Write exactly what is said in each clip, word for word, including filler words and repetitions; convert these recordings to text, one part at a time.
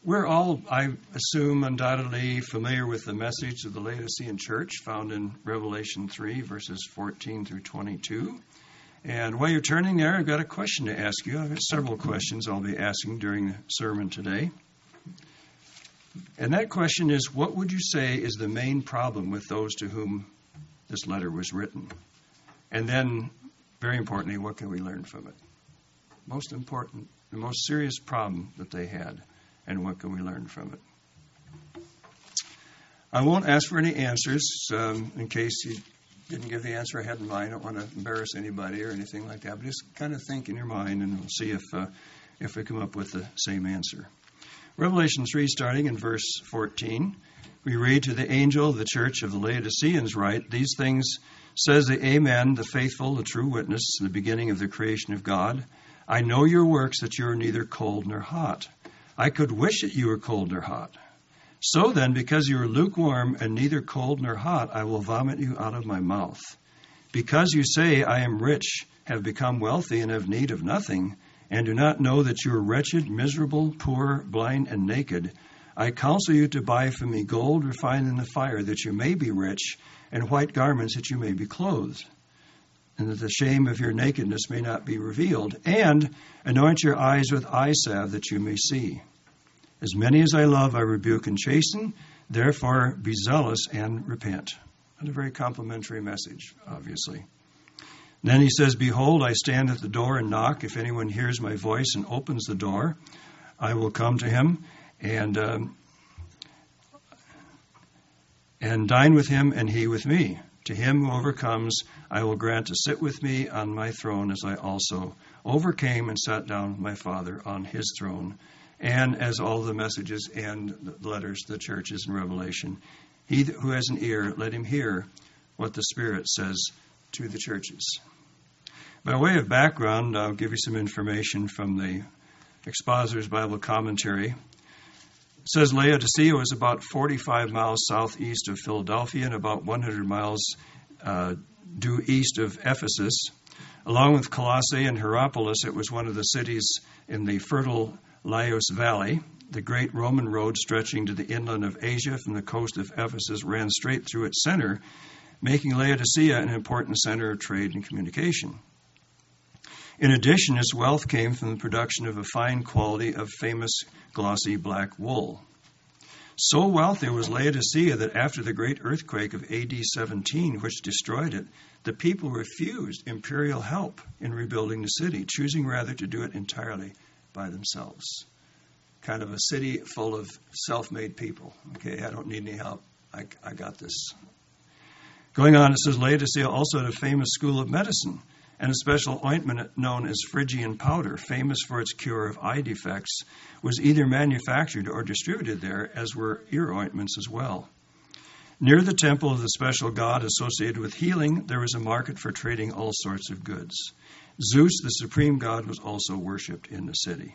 We're all, I assume, undoubtedly familiar with the message of the Laodicean church found in Revelation three, verses fourteen through twenty-two. And while you're turning there, I've got a question to ask you. I've got several questions I'll be asking during the sermon today. And that question is, what would you say is the main problem with those to whom this letter was written? And then, very importantly, what can we learn from it? Most important, the most serious problem that they had. And what can we learn from it? I won't ask for any answers um, in case you didn't give the answer I had in mind. I don't want to embarrass anybody or anything like that. But just kind of think in your mind, and we'll see if uh, if we come up with the same answer. Revelation three, starting in verse fourteen, we read, "To the angel of the church of the Laodiceans write, these things says the Amen, the faithful, the true witness, the beginning of the creation of God. I know your works, that you are neither cold nor hot. I could wish that you were cold nor hot. So then, because you are lukewarm and neither cold nor hot, I will vomit you out of my mouth. Because you say, I am rich, have become wealthy, and have need of nothing, and do not know that you are wretched, miserable, poor, blind, and naked, I counsel you to buy from me gold refined in the fire, that you may be rich, and white garments, that you may be clothed, and that the shame of your nakedness may not be revealed, and anoint your eyes with eye salve, that you may see. As many as I love, I rebuke and chasten. Therefore, be zealous and repent." And a very complimentary message, obviously. Then he says, "Behold, I stand at the door and knock. If anyone hears my voice and opens the door, I will come to him and um, and dine with him, and he with me. To him who overcomes, I will grant to sit with me on my throne, as I also overcame and sat down with my Father on his throne." And as all the messages and the letters to the churches in Revelation, he who has an ear, let him hear what the Spirit says to the churches. By way of background, I'll give you some information from the Expositor's Bible Commentary. It says Laodicea was about forty-five miles southeast of Philadelphia and about one hundred miles uh, due east of Ephesus. Along with Colossae and Hierapolis, it was one of the cities in the fertile Laos Valley. The great Roman road stretching to the inland of Asia from the coast of Ephesus ran straight through its center, making Laodicea an important center of trade and communication. In addition, its wealth came from the production of a fine quality of famous glossy black wool. So wealthy was Laodicea that after the great earthquake of A D seventeen, which destroyed it, the people refused imperial help in rebuilding the city, choosing rather to do it entirely by themselves. Kind of a city full of self-made people. Okay, I don't need any help. I, I got this. Going on, it says Laodicea also had a famous school of medicine and a special ointment known as Phrygian powder, famous for its cure of eye defects, was either manufactured or distributed there, as were ear ointments as well. Near the temple of the special god associated with healing, there was a market for trading all sorts of goods. Zeus, the supreme god, was also worshipped in the city.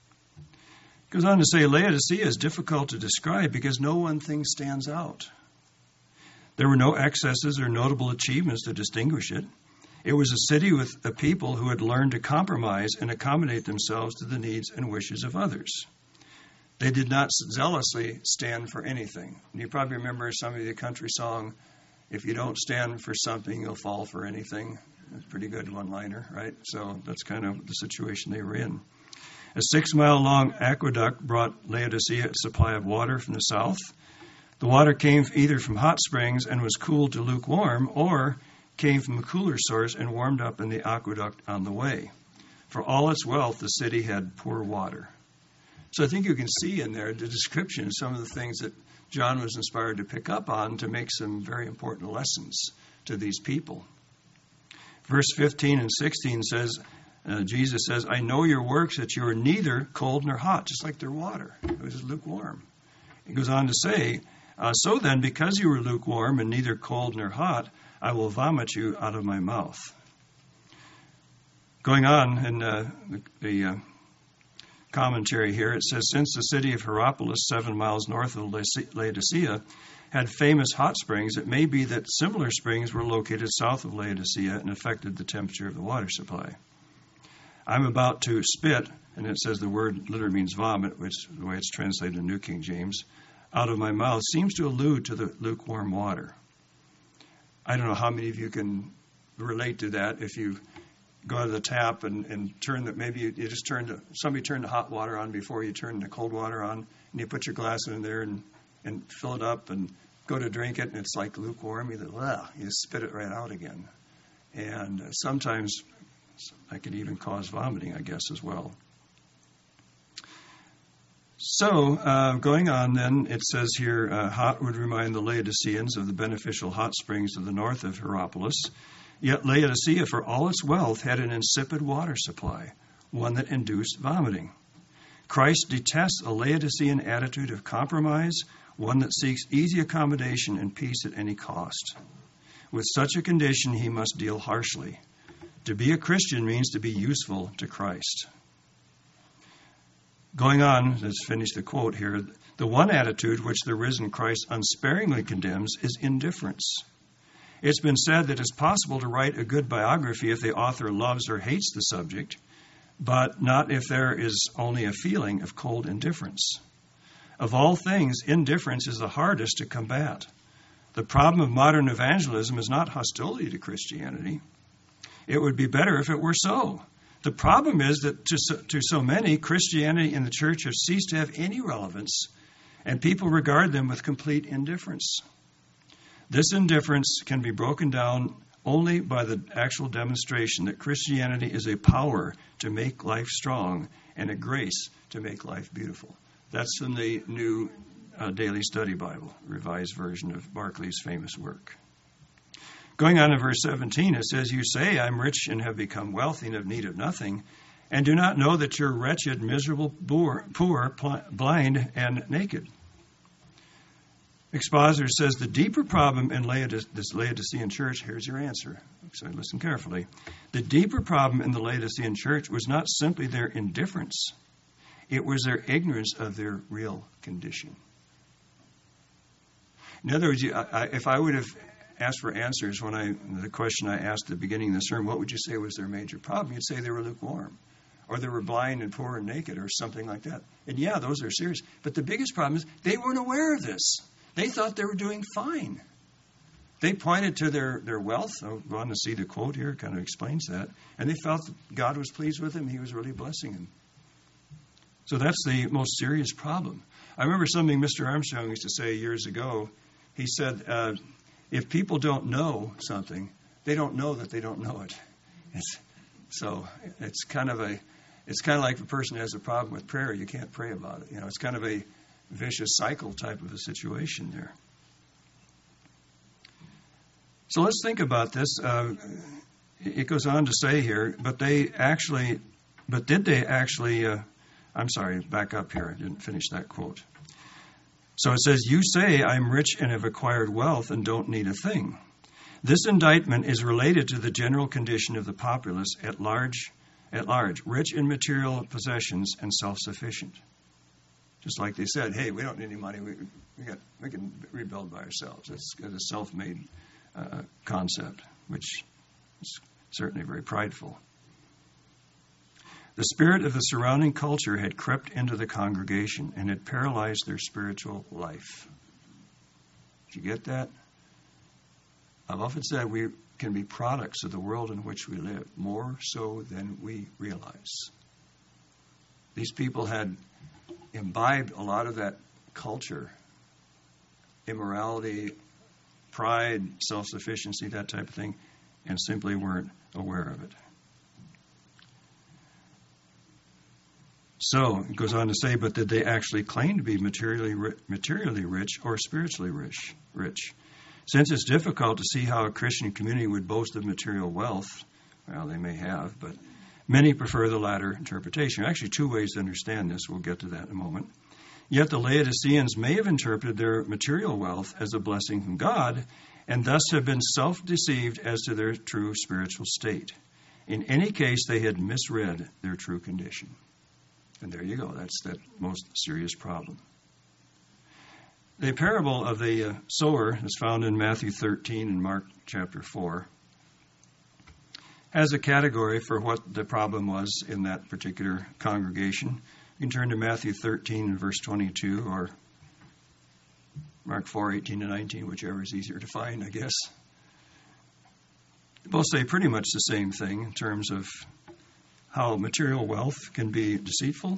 It goes on to say, Laodicea is difficult to describe because no one thing stands out. There were no excesses or notable achievements to distinguish it. It was a city with a people who had learned to compromise and accommodate themselves to the needs and wishes of others. They did not zealously stand for anything. And you probably remember some of the country song, "If you don't stand for something, you'll fall for anything." That's a pretty good one-liner, right? So that's kind of the situation they were in. A six-mile-long aqueduct brought Laodicea a supply of water from the south. The water came either from hot springs and was cooled to lukewarm, or came from a cooler source and warmed up in the aqueduct on the way. For all its wealth, the city had poor water. So I think you can see in there the description of some of the things that John was inspired to pick up on to make some very important lessons to these people. Verse fifteen and sixteen says, uh, Jesus says, "I know your works, that you are neither cold nor hot," just like their water. It was lukewarm. He goes on to say, uh, "So then, because you are lukewarm and neither cold nor hot, I will vomit you out of my mouth." Going on in uh, the, the uh, commentary here, it says, "Since the city of Hierapolis, seven miles north of Laodicea, had famous hot springs, it may be that similar springs were located south of Laodicea and affected the temperature of the water supply." I'm about to spit, and it says the word literally means vomit, which is the way it's translated in New King James, out of my mouth, seems to allude to the lukewarm water. I don't know how many of you can relate to that. If you go to the tap and, and turn the, maybe you, you just turn the, somebody turned the hot water on before you turn the cold water on, and you put your glass in there and, and fill it up and go to drink it, and it's like lukewarm. You, ugh, you spit it right out again. And uh, sometimes that could even cause vomiting, I guess, as well. So, uh, going on then, it says here, uh, hot would remind the Laodiceans of the beneficial hot springs to the north of Hierapolis. Yet Laodicea, for all its wealth, had an insipid water supply, one that induced vomiting. Christ detests a Laodicean attitude of compromise, one that seeks easy accommodation and peace at any cost. With such a condition, he must deal harshly. To be a Christian means to be useful to Christ. Going on, let's finish the quote here. The one attitude which the risen Christ unsparingly condemns is indifference. It's been said that it's possible to write a good biography if the author loves or hates the subject, but not if there is only a feeling of cold indifference. Of all things, indifference is the hardest to combat. The problem of modern evangelism is not hostility to Christianity. It would be better if it were so. The problem is that to so, to so many, Christianity and the church have ceased to have any relevance, and people regard them with complete indifference. This indifference can be broken down only by the actual demonstration that Christianity is a power to make life strong and a grace to make life beautiful. That's from the New uh, Daily Study Bible, revised version of Barclay's famous work. Going on in verse seventeen, it says, you say, I'm rich and have become wealthy and have need of nothing, and do not know that you're wretched, miserable, poor, poor pl- blind, and naked. Expositor says the deeper problem in Laodice- this Laodicean church, here's your answer, so listen carefully. The deeper problem in the Laodicean church was not simply their indifference, it was their ignorance of their real condition. In other words, I, I, if I would have asked for answers when I, the question I asked at the beginning of the sermon, what would you say was their major problem? You'd say they were lukewarm, or they were blind and poor and naked, or something like that. And yeah, those are serious. But the biggest problem is they weren't aware of this. They thought they were doing fine. They pointed to their, their wealth. I'll go on to see the quote here. It kind of explains that. And they felt that God was pleased with them. He was really blessing them. So that's the most serious problem. I remember something Mister Armstrong used to say years ago. He said, uh, if people don't know something, they don't know that they don't know it. It's, so it's kind of a, it's kind of like if a person has a problem with prayer, you can't pray about it. You know, it's kind of a vicious cycle type of a situation there. So let's think about this. Uh, it goes on to say here, but they actually, but did they actually, uh, I'm sorry, back up here. I didn't finish that quote. So it says, you say, I'm rich and have acquired wealth and don't need a thing. This indictment is related to the general condition of the populace at large, at large, rich in material possessions and self-sufficient. Just like they said, hey, we don't need any money. We, we, got, we can rebuild by ourselves. It's a self-made uh, concept, which is certainly very prideful. The spirit of the surrounding culture had crept into the congregation and had paralyzed their spiritual life. Did you get that? I've often said we can be products of the world in which we live, more so than we realize. These people had imbibed a lot of that culture, immorality, pride, self-sufficiency, that type of thing, and simply weren't aware of it. So it goes on to say, but did they actually claim to be materially materially rich or spiritually rich? Rich, since it's difficult to see how a Christian community would boast of material wealth. Well, they may have, but many prefer the latter interpretation. Actually, two ways to understand this. We'll get to that in a moment. Yet the Laodiceans may have interpreted their material wealth as a blessing from God, and thus have been self-deceived as to their true spiritual state. In any case, they had misread their true condition. And there you go. That's that most serious problem. The parable of the uh, sower is found in Matthew thirteen and Mark chapter four. has a category for what the problem was in that particular congregation. You can turn to Matthew thirteen and verse twenty-two, or Mark four, eighteen to nineteen, whichever is easier to find, I guess. They both say pretty much the same thing in terms of how material wealth can be deceitful.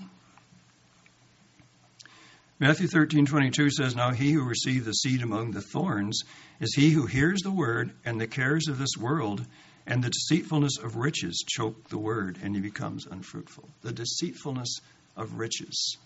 Matthew thirteen, twenty-two says, "Now he who received the seed among the thorns is he who hears the word, and the cares of this world and the deceitfulness of riches choke the word, and he becomes unfruitful." The deceitfulness of riches.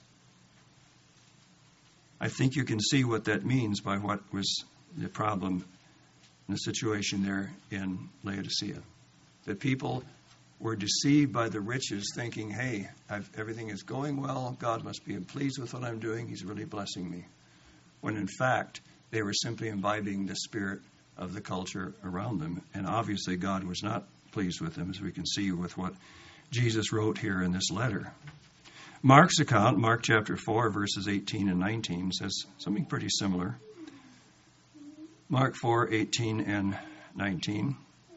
I think you can see what that means by what was the problem in the situation there in Laodicea. That people were deceived by the riches, thinking, hey, I've, everything is going well. God must be pleased with what I'm doing. He's really blessing me. When in fact, they were simply imbibing the spirit of the culture around them. And obviously God was not pleased with them, as we can see with what Jesus wrote here in this letter. Mark's account, Mark chapter four, verses eighteen and nineteen, says something pretty similar. Mark four, eighteen and nineteen.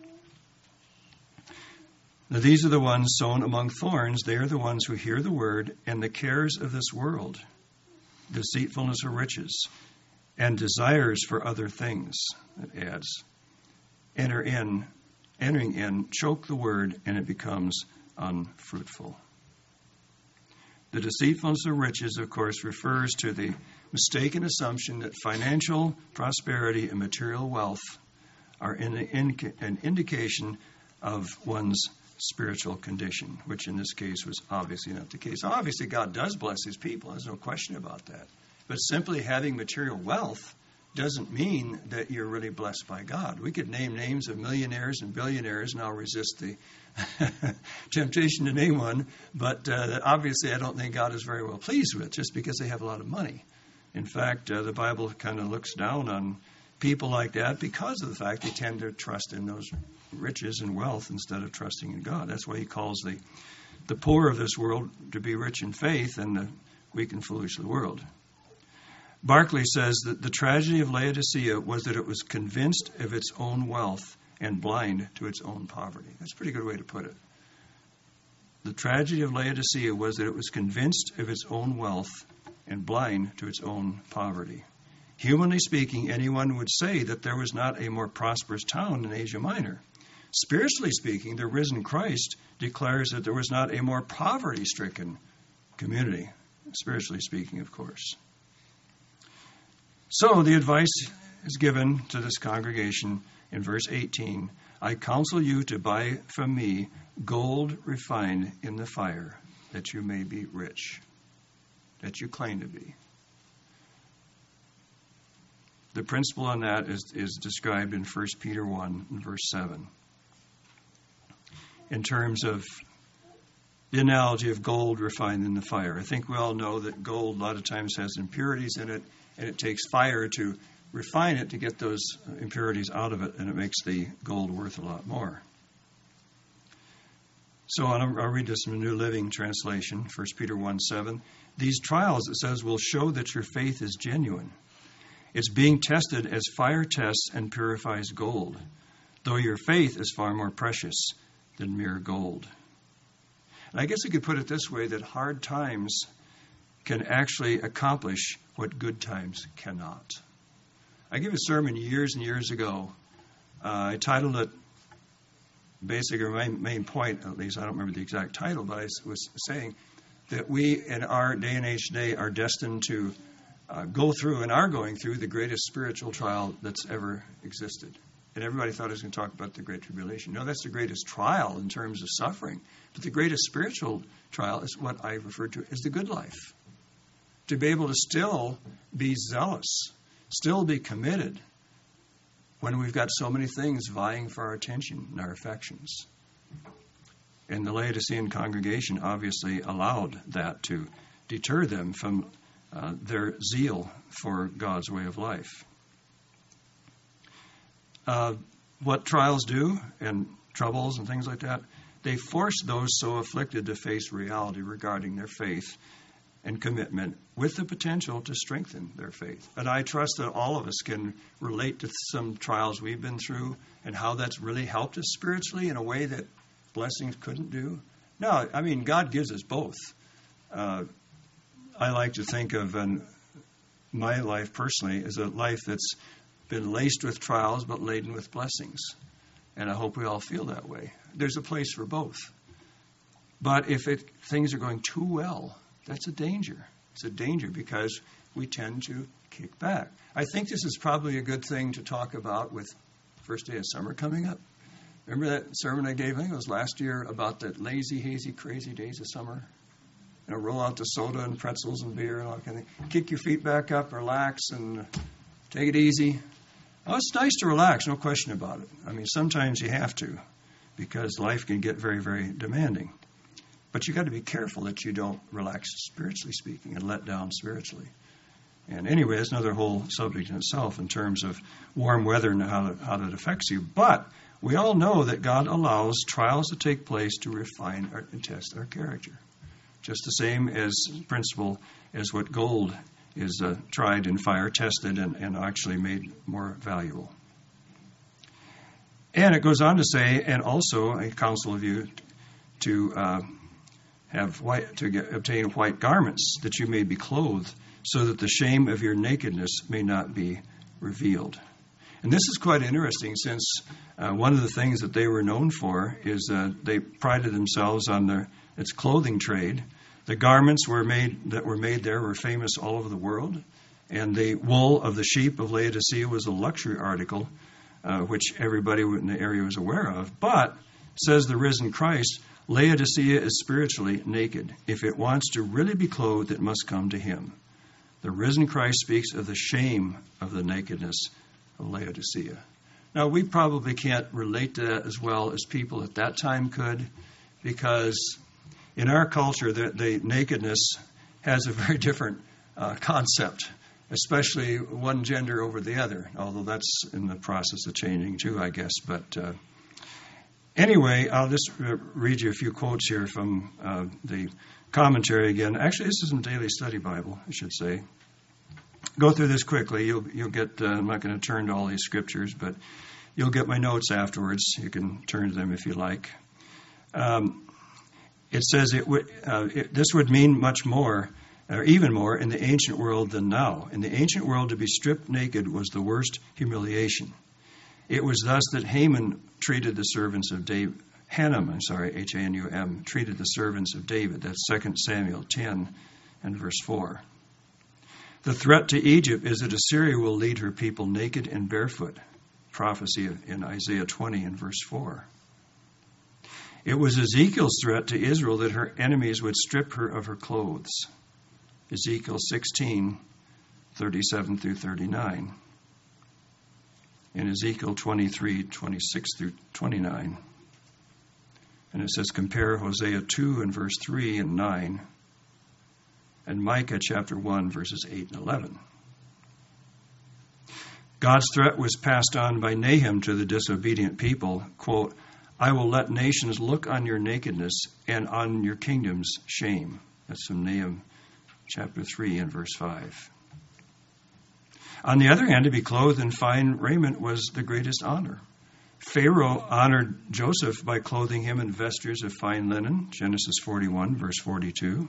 "Now these are the ones sown among thorns. They are the ones who hear the word, and the cares of this world, deceitfulness of riches, and desires for other things," it adds, enter in, entering in, choke the word, and it becomes unfruitful. The deceitfulness of riches, of course, refers to the mistaken assumption that financial prosperity and material wealth are in an indication of one's spiritual condition, which in this case was obviously not the case. Obviously, God does bless his people. There's no question about that. But simply having material wealth doesn't mean that you're really blessed by God. We could name names of millionaires and billionaires, and I'll resist the temptation to name one, but uh, obviously I don't think God is very well pleased with just because they have a lot of money. In fact, uh, the Bible kind of looks down on people like that because of the fact they tend to trust in those riches and wealth instead of trusting in God. That's why he calls the, the poor of this world to be rich in faith and the weak and foolish of the world. Barclay says that the tragedy of Laodicea was that it was convinced of its own wealth and blind to its own poverty. That's a pretty good way to put it. The tragedy of Laodicea was that it was convinced of its own wealth and blind to its own poverty. Humanly speaking, anyone would say that there was not a more prosperous town in Asia Minor. Spiritually speaking, the risen Christ declares that there was not a more poverty-stricken community, spiritually speaking, of course. So the advice is given to this congregation in verse eighteen. "I counsel you to buy from me gold refined in the fire, that you may be rich," that you claim to be. The principle on that is, is described in First Peter one, verse seven. In terms of the analogy of gold refined in the fire. I think we all know that gold a lot of times has impurities in it, and it takes fire to refine it to get those impurities out of it, and it makes the gold worth a lot more. So I'll read this in the New Living Translation, First Peter one, seven. "These trials," it says, "will show that your faith is genuine. It's being tested as fire tests and purifies gold, though your faith is far more precious than mere gold." And I guess I could put it this way, that hard times can actually accomplish what good times cannot. I gave a sermon years and years ago. Uh, I titled it, basically, my main point, at least, I don't remember the exact title, but I was saying that we in our day and age today are destined to uh, go through and are going through the greatest spiritual trial that's ever existed. And everybody thought I was going to talk about the Great Tribulation. No, that's the greatest trial in terms of suffering. But the greatest spiritual trial is what I refer to as the good life. To be able to still be zealous, still be committed when we've got so many things vying for our attention and our affections. And the Laodicean congregation obviously allowed that to deter them from uh, their zeal for God's way of life. Uh, what trials do, and troubles and things like that, they force those so afflicted to face reality regarding their faith and commitment, with the potential to strengthen their faith. And I trust that all of us can relate to some trials we've been through and how that's really helped us spiritually in a way that blessings couldn't do? No, I mean, God gives us both. Uh, I like to think of an, my life personally as a life that's been laced with trials but laden with blessings. And I hope we all feel that way. There's a place for both. But if it, things are going too well, that's a danger. It's a danger because we tend to kick back. I think this is probably a good thing to talk about with first day of summer coming up. Remember that sermon I gave, I think it was last year, about the lazy, hazy, crazy days of summer? You know, roll out the soda and pretzels and beer and all that kind of thing. Kick your feet back up, relax, and take it easy. Oh, it's nice to relax, no question about it. I mean, sometimes you have to because life can get very, very demanding. But you got to be careful that you don't relax spiritually speaking and let down spiritually. And anyway, that's another whole subject in itself in terms of warm weather and how, how that affects you. But we all know that God allows trials to take place to refine our, and test our character. Just the same as principle as what gold is uh, tried in fire, tested, and, and actually made more valuable. And it goes on to say, and also I counsel of you to uh, have white, to get, obtain white garments, that you may be clothed, so that the shame of your nakedness may not be revealed. And this is quite interesting, since uh, one of the things that they were known for is uh, they prided themselves on their its clothing trade. The garments were made that were made there were famous all over the world, and the wool of the sheep of Laodicea was a luxury article, uh, which everybody in the area was aware of. But, says the risen Christ, Laodicea is spiritually naked. If it wants to really be clothed, it must come to him. The risen Christ speaks of the shame of the nakedness of Laodicea. Now, we probably can't relate to that as well as people at that time could, because in our culture, the, the nakedness has a very different uh, concept, especially one gender over the other, although that's in the process of changing too, I guess. But uh, anyway, I'll just read you a few quotes here from uh, the commentary again. Actually, this is in Daily Study Bible, I should say. Go through this quickly. You'll you'll get. Uh, I'm not going to turn to all these scriptures, but you'll get my notes afterwards. You can turn to them if you like. Um, it says it would. Uh, it, this would mean much more, or even more, in the ancient world than now. In the ancient world, to be stripped naked was the worst humiliation. It was thus that Haman treated the servants of David. Hanum, I'm sorry, H A N U M, treated the servants of David. That's Second Samuel ten and verse four. The threat to Egypt is that Assyria will lead her people naked and barefoot. Prophecy in Isaiah twenty and verse four. It was Ezekiel's threat to Israel that her enemies would strip her of her clothes. Ezekiel sixteen, thirty-seven through thirty-nine. In Ezekiel twenty-three, twenty-six through twenty-nine. And it says, compare Hosea two and verse three and nine, and Micah chapter one, verses eight and eleven. God's threat was passed on by Nahum to the disobedient people, quote, I will let nations look on your nakedness and on your kingdom's shame. That's from Nahum chapter three and verse five. On the other hand, to be clothed in fine raiment was the greatest honor. Pharaoh honored Joseph by clothing him in vestures of fine linen, Genesis forty-one, verse forty-two.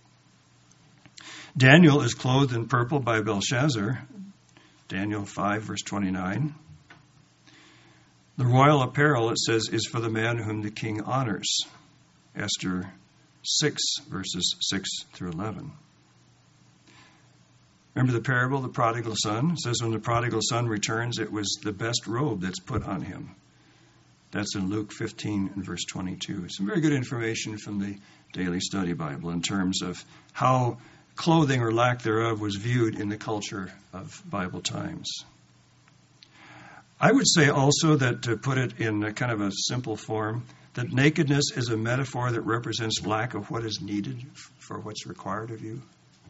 Daniel is clothed in purple by Belshazzar, Daniel five, verse twenty-nine. The royal apparel, it says, is for the man whom the king honors, Esther six, verses six through eleven. Remember the parable of the prodigal son? It says when the prodigal son returns, it was the best robe that's put on him. That's in Luke fifteen and verse twenty-two. Some very good information from the Daily Study Bible in terms of how clothing or lack thereof was viewed in the culture of Bible times. I would say also that, to put it in a kind of a simple form, that nakedness is a metaphor that represents lack of what is needed for what's required of you.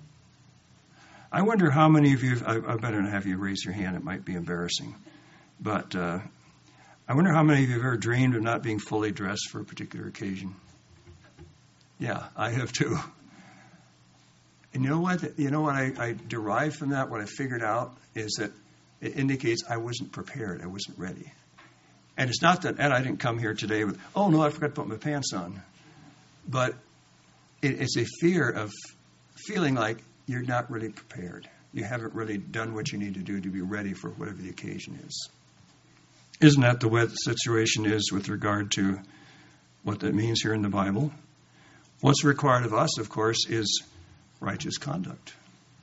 I wonder how many of you, I, I better not have you raise your hand, it might be embarrassing, but uh, I wonder how many of you have ever dreamed of not being fully dressed for a particular occasion. Yeah, I have too. And you know what? You know what I, I derived from that, what I figured out, is that it indicates I wasn't prepared, I wasn't ready. And it's not that, and I didn't come here today with, oh, no, I forgot to put my pants on. But it, it's a fear of feeling like you're not really prepared. You haven't really done what you need to do to be ready for whatever the occasion is. Isn't that the way the situation is with regard to what that means here in the Bible? What's required of us, of course, is righteous conduct.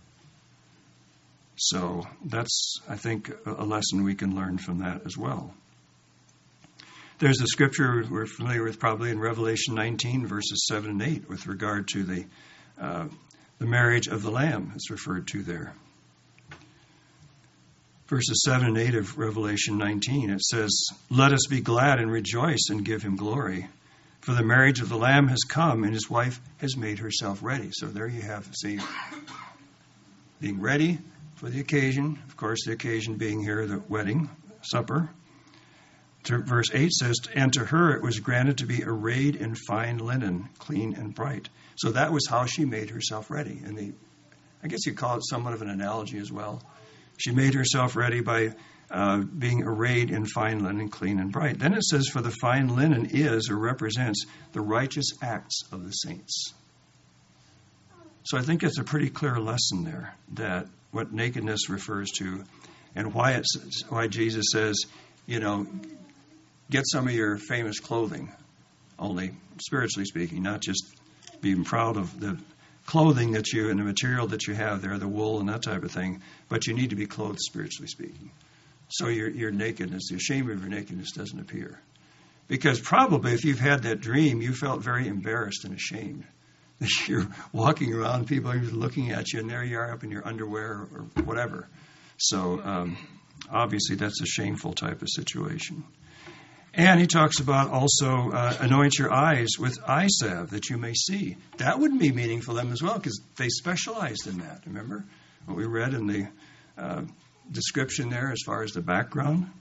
So that's, I think, a lesson we can learn from that as well. There's a scripture we're familiar with probably in Revelation nineteen, verses seven and eight, with regard to the uh, the marriage of the Lamb. It's referred to there. Verses seven and eight of Revelation nineteen, it says, "Let us be glad and rejoice and give him glory. For the marriage of the Lamb has come, and his wife has made herself ready." So there you have, see, being ready for the occasion. Of course, the occasion being here the wedding supper. Verse eight says, "And to her it was granted to be arrayed in fine linen, clean and bright." So that was how she made herself ready. And the, I guess you call it somewhat of an analogy as well. She made herself ready by uh, being arrayed in fine linen, clean and bright. Then it says, "For the fine linen is or represents the righteous acts of the saints." So I think it's a pretty clear lesson there that what nakedness refers to, and why it's why Jesus says, you know, get some of your famous clothing, only spiritually speaking, not just being proud of the clothing that you and the material that you have there, the wool and that type of thing, but you need to be clothed spiritually speaking. So your your nakedness, the shame of your nakedness doesn't appear. Because probably if you've had that dream, you felt very embarrassed and ashamed. That you're walking around, people are looking at you, and there you are up in your underwear or whatever. So um, obviously that's a shameful type of situation. And he talks about also uh, anoint your eyes with eye salve that you may see. That wouldn't be meaningful to them as well because they specialized in that. Remember what we read in the uh, description there as far as the background?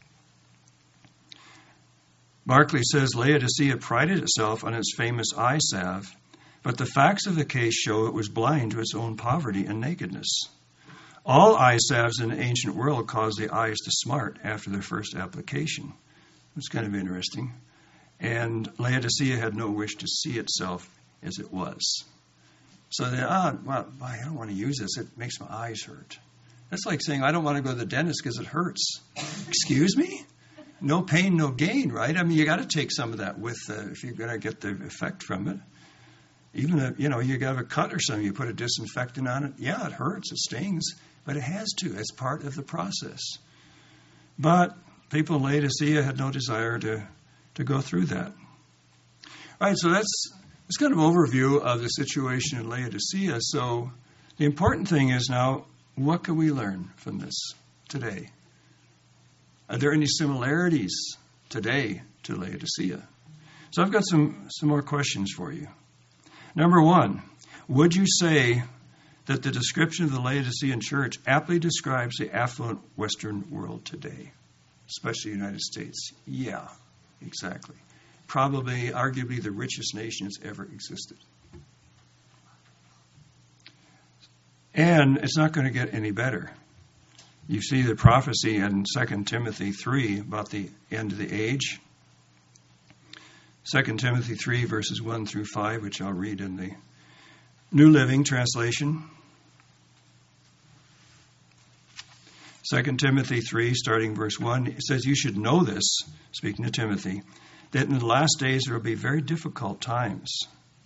Barclay says Laodicea prided itself on its famous eye salve, but the facts of the case show it was blind to its own poverty and nakedness. All eye salves in the ancient world caused the eyes to smart after their first application. It's kind of interesting. And Laodicea had no wish to see itself as it was. So they, ah, well, I don't want to use this. It makes my eyes hurt. That's like saying, I don't want to go to the dentist because it hurts. Excuse me? No pain, no gain, right? I mean, you got to take some of that with, uh, if you're going to get the effect from it. Even, a, you know, you got a cut or something, you put a disinfectant on it. Yeah, it hurts, it stings, but it has to. It's part of the process. But people in Laodicea had no desire to, to go through that. All right, so that's, that's kind of an overview of the situation in Laodicea. So the important thing is now, what can we learn from this today? Are there any similarities today to Laodicea? So I've got some, some more questions for you. Number one, would you say that the description of the Laodicean church aptly describes the affluent Western world today, especially the United States? Yeah, exactly. Probably, arguably, the richest nation that's ever existed. And it's not going to get any better. You see the prophecy in Second Timothy three about the end of the age. Second Timothy three, verses one through five, which I'll read in the New Living Translation. Second Timothy three, starting verse one, it says, "You should know this," speaking to Timothy, "that in the last days there will be very difficult times."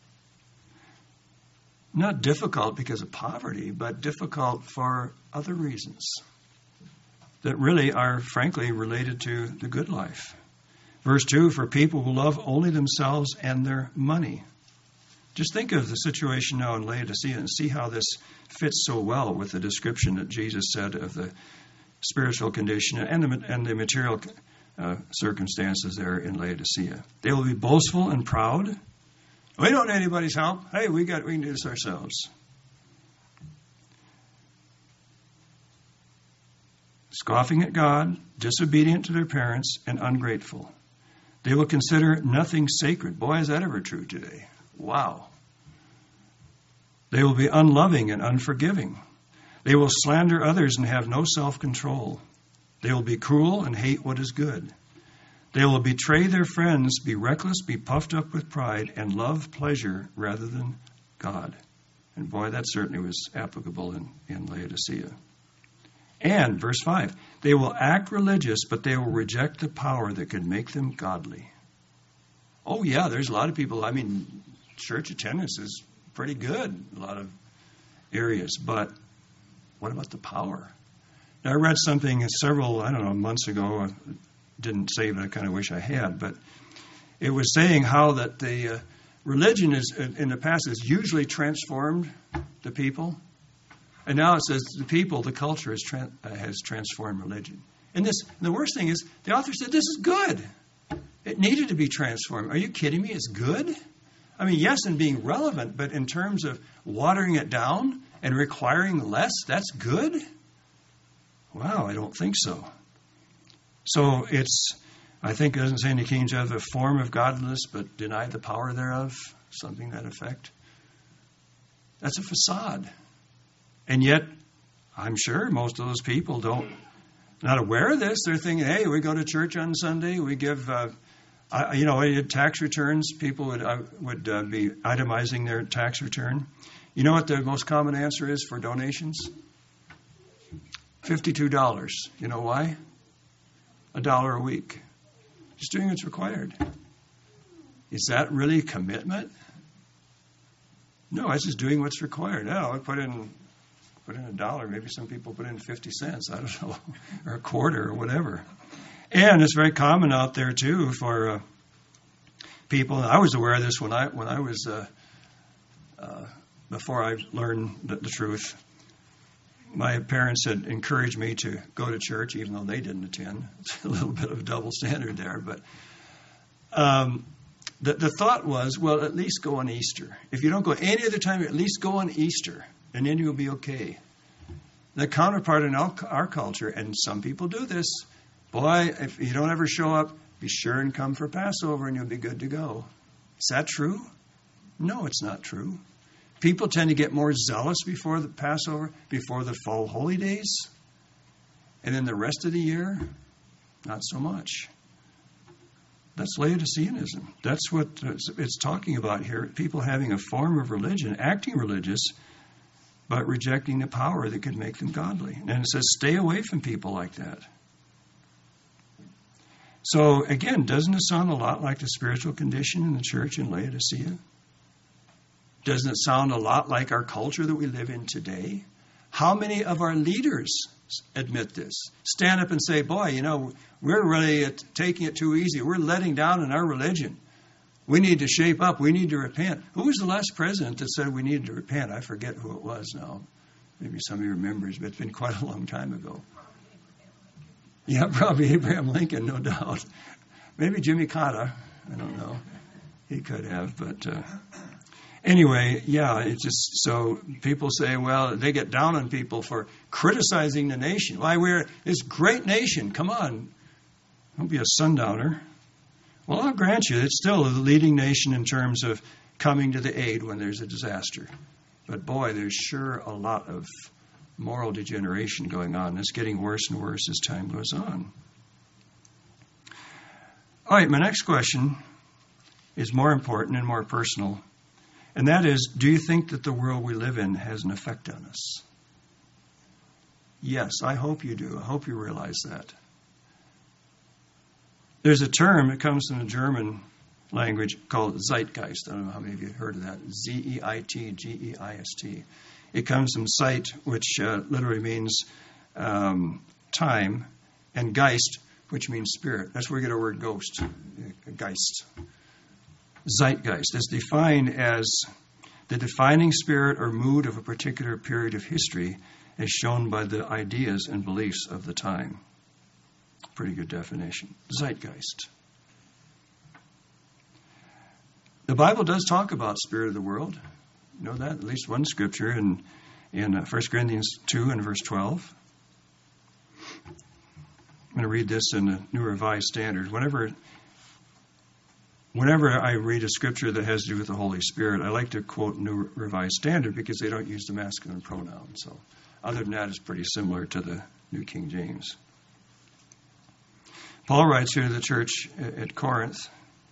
Not difficult because of poverty, but difficult for other reasons that really are, frankly, related to the good life. Verse two, "For people who love only themselves and their money." Just think of the situation now in Laodicea and see how this fits so well with the description that Jesus said of the spiritual condition and the, and the material uh, circumstances there in Laodicea. They will be boastful and proud. We don't need anybody's help. Hey, we got we can do this ourselves. Scoffing at God, disobedient to their parents, and ungrateful. They will consider nothing sacred. Boy, is that ever true today. Wow. They will be unloving and unforgiving. They will slander others and have no self-control. They will be cruel and hate what is good. They will betray their friends, be reckless, be puffed up with pride, and love pleasure rather than God. And boy, that certainly was applicable in, in Laodicea. And, verse five, they will act religious, but they will reject the power that could make them godly. Oh, yeah, there's a lot of people, I mean, church attendance is pretty good in a lot of areas, but what about the power? Now, I read something several, I don't know, months ago. I didn't save it. I kind of wish I had. But it was saying how that the uh, religion is in the past has usually transformed the people. And now it says the people, the culture has, tra- uh, has transformed religion. And this, and the worst thing is, the author said this is good. It needed to be transformed. Are you kidding me? It's good? I mean, yes, in being relevant, but in terms of watering it down and requiring less, that's good? Wow, I don't think so. So it's, I think it doesn't say in the King James, a form of godliness, but deny the power thereof, something to that effect. That's a facade. And yet, I'm sure most of those people don't, not aware of this. They're thinking, hey, we go to church on Sunday, we give, uh, I, you know, tax returns. People would uh, would uh, be itemizing their tax return. You know what the most common answer is for donations? fifty-two dollars. You know why? A dollar a week. Just doing what's required. Is that really commitment? No, it's just doing what's required. No, I put in put in a dollar. Maybe some people put in fifty cents. I don't know, or a quarter or whatever. And it's very common out there too for uh, people. And I was aware of this when I when I was uh, uh, before I learned the, the truth. My parents had encouraged me to go to church, even though they didn't attend. It's a little bit of a double standard there, but um, the the thought was, well, at least go on Easter. If you don't go any other time, at least go on Easter, and then you'll be okay. The counterpart in our, our culture, and some people do this. Boy, if you don't ever show up, be sure and come for Passover and you'll be good to go. Is that true? No, it's not true. People tend to get more zealous before the Passover, before the fall holy days. And then the rest of the year, not so much. That's Laodiceanism. That's what it's talking about here. People having a form of religion, acting religious, but rejecting the power that could make them godly. And it says, stay away from people like that. So, again, doesn't it sound a lot like the spiritual condition in the church in Laodicea? Doesn't it sound a lot like our culture that we live in today? How many of our leaders admit this? Stand up and say, boy, you know, we're really taking it too easy. We're letting down in our religion. We need to shape up. We need to repent. Who was the last president that said we needed to repent? I forget who it was now. Maybe somebody remembers, but it's been quite a long time ago. Yeah, probably Abraham Lincoln, no doubt. Maybe Jimmy Carter. I don't know. He could have, but uh, anyway, yeah, it's just so people say, well, they get down on people for criticizing the nation. Why, we're this great nation. Come on. Don't be a sundowner. Well, I'll grant you, it's still the leading nation in terms of coming to the aid when there's a disaster. But boy, there's sure a lot of moral degeneration going on. It's getting worse and worse as time goes on. All right, my next question is more important and more personal. And that is, do you think that the world we live in has an effect on us? Yes, I hope you do. I hope you realize that. There's a term that comes from the German language called Zeitgeist. I don't know how many of you have heard of that. Z E I T G E I S T. It comes from Zeit, which uh, literally means um, time, and Geist, which means spirit. That's where we get our word ghost, Geist. Zeitgeist is defined as the defining spirit or mood of a particular period of history as shown by the ideas and beliefs of the time. Pretty good definition. Zeitgeist. The Bible does talk about spirit of the world. You know that? At least one scripture in, in uh, First Corinthians two and verse twelve. I'm going to read this in the New Revised Standard. Whenever, whenever I read a scripture that has to do with the Holy Spirit, I like to quote New Revised Standard because they don't use the masculine pronoun. So other than that, it's pretty similar to the New King James. Paul writes here to the church at Corinth.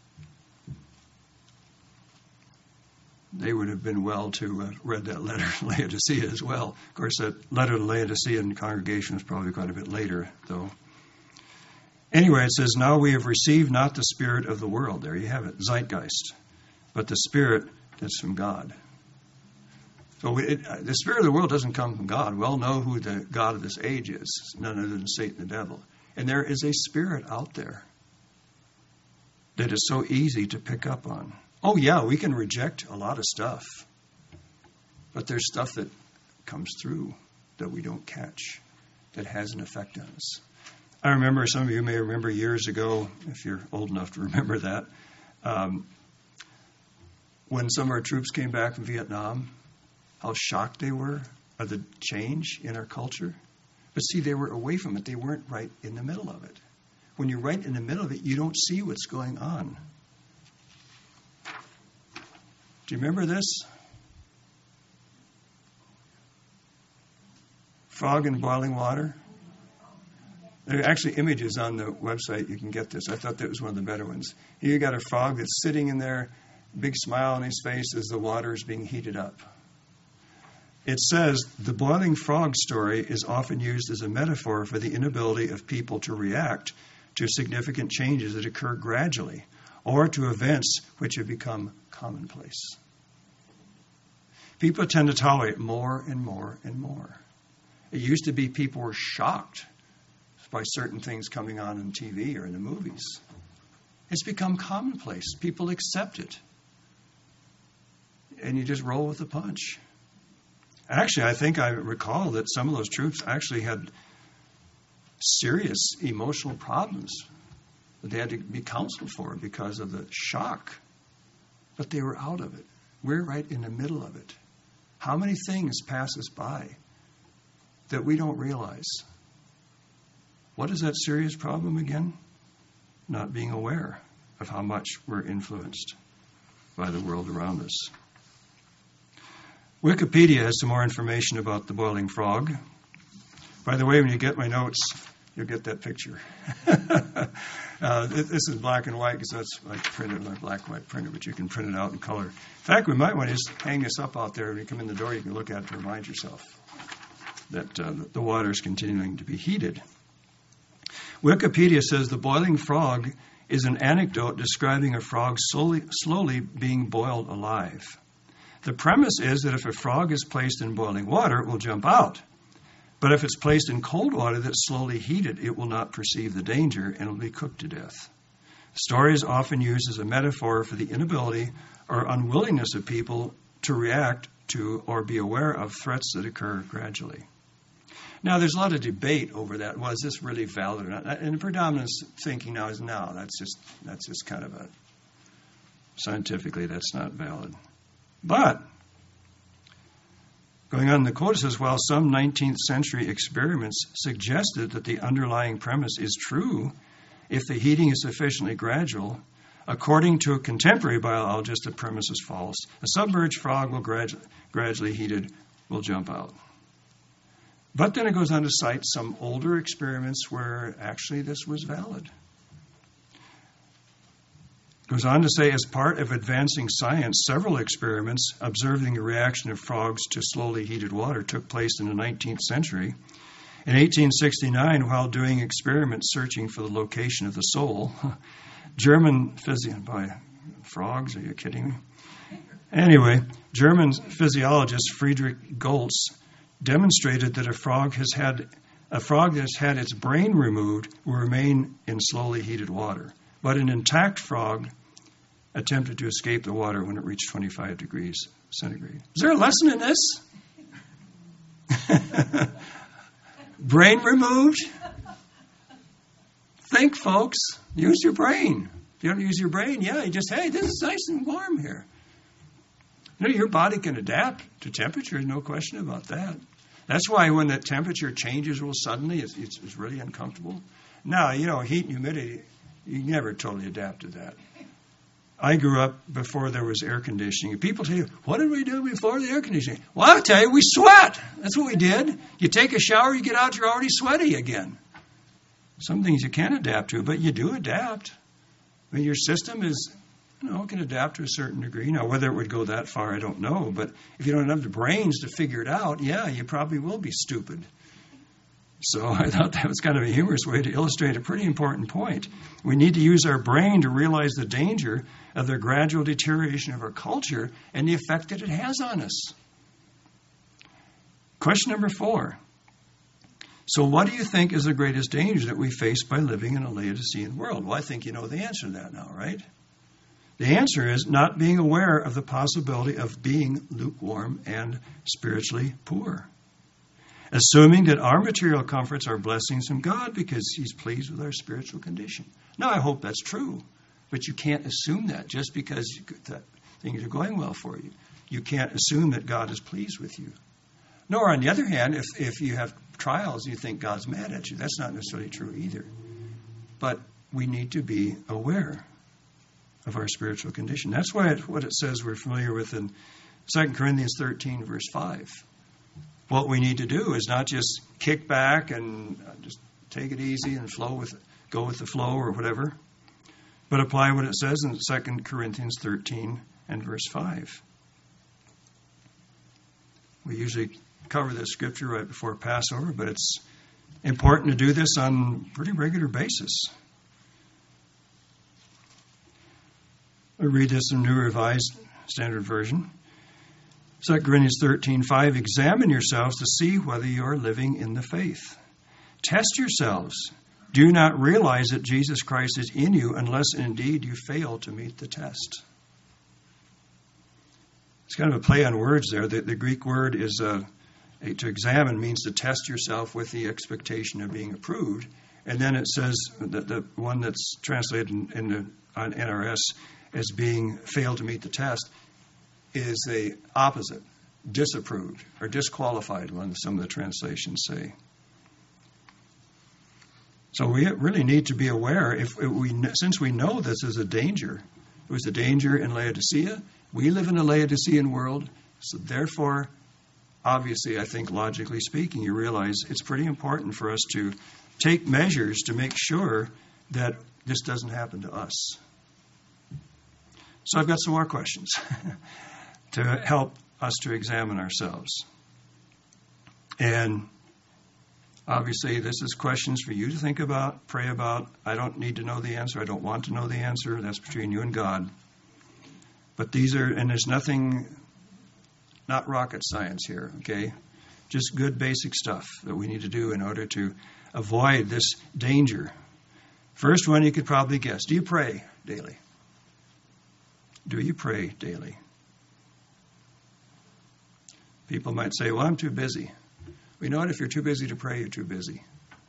They would have been well to have read that letter to Laodicea as well. Of course, that letter to Laodicea and congregation was probably quite a bit later, though. Anyway, it says, now we have received not the spirit of the world. There you have it, zeitgeist. But the spirit that's from God. So we, it, the spirit of the world doesn't come from God. We all know who the God of this age is, none other than Satan the devil. And there is a spirit out there that is so easy to pick up on. Oh, yeah, we can reject a lot of stuff. But there's stuff that comes through that we don't catch, that has an effect on us. I remember, some of you may remember years ago, if you're old enough to remember that, um, when some of our troops came back from Vietnam, how shocked they were of the change in our culture. But see, they were away from it. They weren't right in the middle of it. When you're right in the middle of it, you don't see what's going on. Do you remember this? Frog in boiling water. There are actually images on the website. You can get this. I thought that was one of the better ones. Here you got a frog that's sitting in there, big smile on his face as the water is being heated up. It says the boiling frog story is often used as a metaphor for the inability of people to react to significant changes that occur gradually or to events which have become commonplace. People tend to tolerate more and more and more. It used to be people were shocked by certain things coming on in T V or in the movies. It's become commonplace. People accept it. And you just roll with the punch. Actually, I think I recall that some of those troops actually had serious emotional problems that they had to be counseled for because of the shock. But they were out of it. We're right in the middle of it. How many things pass us by that we don't realize? What is that serious problem again? Not being aware of how much we're influenced by the world around us. Wikipedia has some more information about the boiling frog. By the way, when you get my notes, you'll get that picture. uh, this is black and white because that's like printed on a black and white printer, but you can print it out in color. In fact, we might want to just hang this up out there. When you come in the door, you can look at it to remind yourself that uh, the water is continuing to be heated. Wikipedia says the boiling frog is an anecdote describing a frog slowly, slowly being boiled alive. The premise is that if a frog is placed in boiling water, it will jump out. But if it's placed in cold water that's slowly heated, it will not perceive the danger and will be cooked to death. The story is often used as a metaphor for the inability or unwillingness of people to react to or be aware of threats that occur gradually. Now, there's a lot of debate over that. Was this really valid or not? And the predominant thinking now is no, that's just that's just kind of a scientifically that's not valid. But going on, the quote says, while some nineteenth century experiments suggested that the underlying premise is true if the heating is sufficiently gradual, according to a contemporary biologist, the premise is false. A submerged frog will gradu- gradually heated will jump out. But then it goes on to cite some older experiments where actually this was valid. It goes on to say, as part of advancing science, several experiments observing the reaction of frogs to slowly heated water took place in the nineteenth century. In eighteen sixty-nine, while doing experiments searching for the location of the soul, German physio- by frogs, are you kidding me? Anyway, German physiologist Friedrich Goltz demonstrated that a frog has had a frog that's had its brain removed will remain in slowly heated water, but an intact frog attempted to escape the water when it reached twenty-five degrees centigrade. Is there a lesson in this? Brain removed? Think, folks. Use your brain. If you don't use your brain, yeah, you just, hey, this is nice and warm here. You know, your body can adapt to temperature, no question about that. That's why when the temperature changes real suddenly, it's, it's, it's really uncomfortable. Now, you know, heat and humidity, you never totally adapt to that. I grew up before there was air conditioning. People tell you, what did we do before the air conditioning? Well, I'll tell you, we sweat. That's what we did. You take a shower, you get out, you're already sweaty again. Some things you can adapt to, but you do adapt. I mean, your system is, you know, can adapt to a certain degree. Now, whether it would go that far, I don't know. But if you don't have the brains to figure it out, yeah, you probably will be stupid. So I thought that was kind of a humorous way to illustrate a pretty important point. We need to use our brain to realize the danger of the gradual deterioration of our culture and the effect that it has on us. Question number four. So what do you think is the greatest danger that we face by living in a Laodicean world? Well, I think you know the answer to that now, right? The answer is not being aware of the possibility of being lukewarm and spiritually poor. Assuming that our material comforts are blessings from God because He's pleased with our spiritual condition. Now, I hope that's true, but you can't assume that just because you, that things are going well for you. You can't assume that God is pleased with you. Nor, on the other hand, if, if you have trials and you think God's mad at you, that's not necessarily true either. But we need to be aware of our spiritual condition. That's why it, what it says we're familiar with in Second Corinthians thirteen, verse five. What we need to do is not just kick back and just take it easy and flow with it, go with the flow or whatever, but apply what it says in Second Corinthians thirteen and verse five. We usually cover this scripture right before Passover, but it's important to do this on a pretty regular basis. I read this in New Revised Standard Version. Second Corinthians thirteen five, examine yourselves to see whether you are living in the faith. Test yourselves. Do you not realize that Jesus Christ is in you unless indeed you fail to meet the test? It's kind of a play on words there. The, the Greek word is uh, to examine means to test yourself with the expectation of being approved. And then it says that the one that's translated in, in the on N R S as being failed to meet the test is the opposite, disapproved or disqualified, when some of the translations say. So we really need to be aware, if we, since we know this is a danger. It was a danger in Laodicea. We live in a Laodicean world, so therefore, obviously, I think logically speaking, you realize it's pretty important for us to take measures to make sure that this doesn't happen to us. So I've got some more questions to help us to examine ourselves. And obviously, this is questions for you to think about, pray about. I don't need to know the answer. I don't want to know the answer. That's between you and God. But these are, and there's nothing, not rocket science here, okay? Just good basic stuff that we need to do in order to avoid this danger. First one you could probably guess. Do you pray daily? Do you pray daily? People might say, well, I'm too busy. We know what? If you're too busy to pray, you're too busy.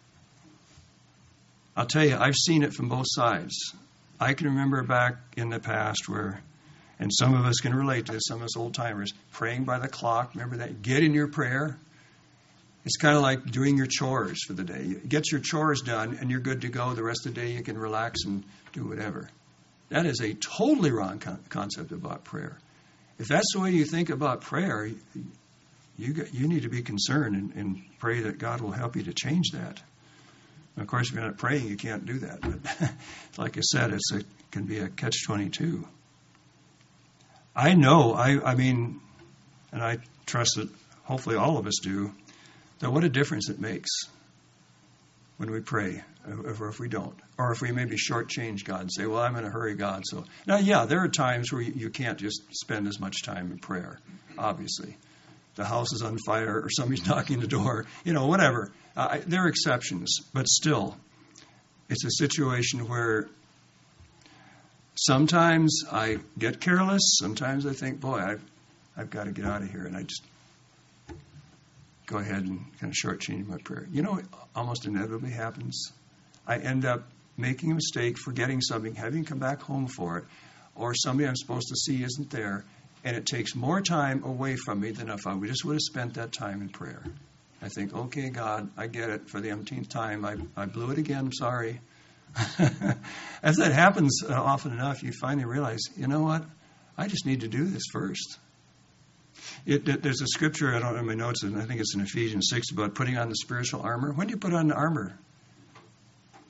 I'll tell you, I've seen it from both sides. I can remember back in the past where, and some of us can relate to this, some of us old-timers, praying by the clock. Remember that? Get in your prayer. It's kind of like doing your chores for the day. You get your chores done, and you're good to go. The rest of the day you can relax and do whatever. That is a totally wrong con- concept about prayer. If that's the way you think about prayer, you get, you need to be concerned and, and pray that God will help you to change that. And of course, if you're not praying, you can't do that. But like I said, it's a, it can be a catch twenty-two. I know, I, I mean, and I trust that hopefully all of us do, that what a difference it makes when we pray, or if we don't. Or if we maybe shortchange God and say, well, I'm in a hurry, God. So now, yeah, there are times where you, you can't just spend as much time in prayer, obviously. The house is on fire or somebody's knocking the door, you know, whatever. Uh, there are exceptions, but still, it's a situation where sometimes I get careless. Sometimes I think, boy, I've, I've got to get out of here. And I just go ahead and kind of shortchange my prayer. You know what almost inevitably happens? I end up making a mistake, forgetting something, having to come back home for it, or somebody I'm supposed to see isn't there, and it takes more time away from me than if I just would have spent that time in prayer. I think, okay, God, I get it. For the umpteenth time, I, I blew it again. I'm sorry. As that happens uh, often enough, you finally realize, you know what? I just need to do this first. It, it, there's a scripture, I don't have my notes, and I think it's in Ephesians six, about putting on the spiritual armor. When do you put on the armor?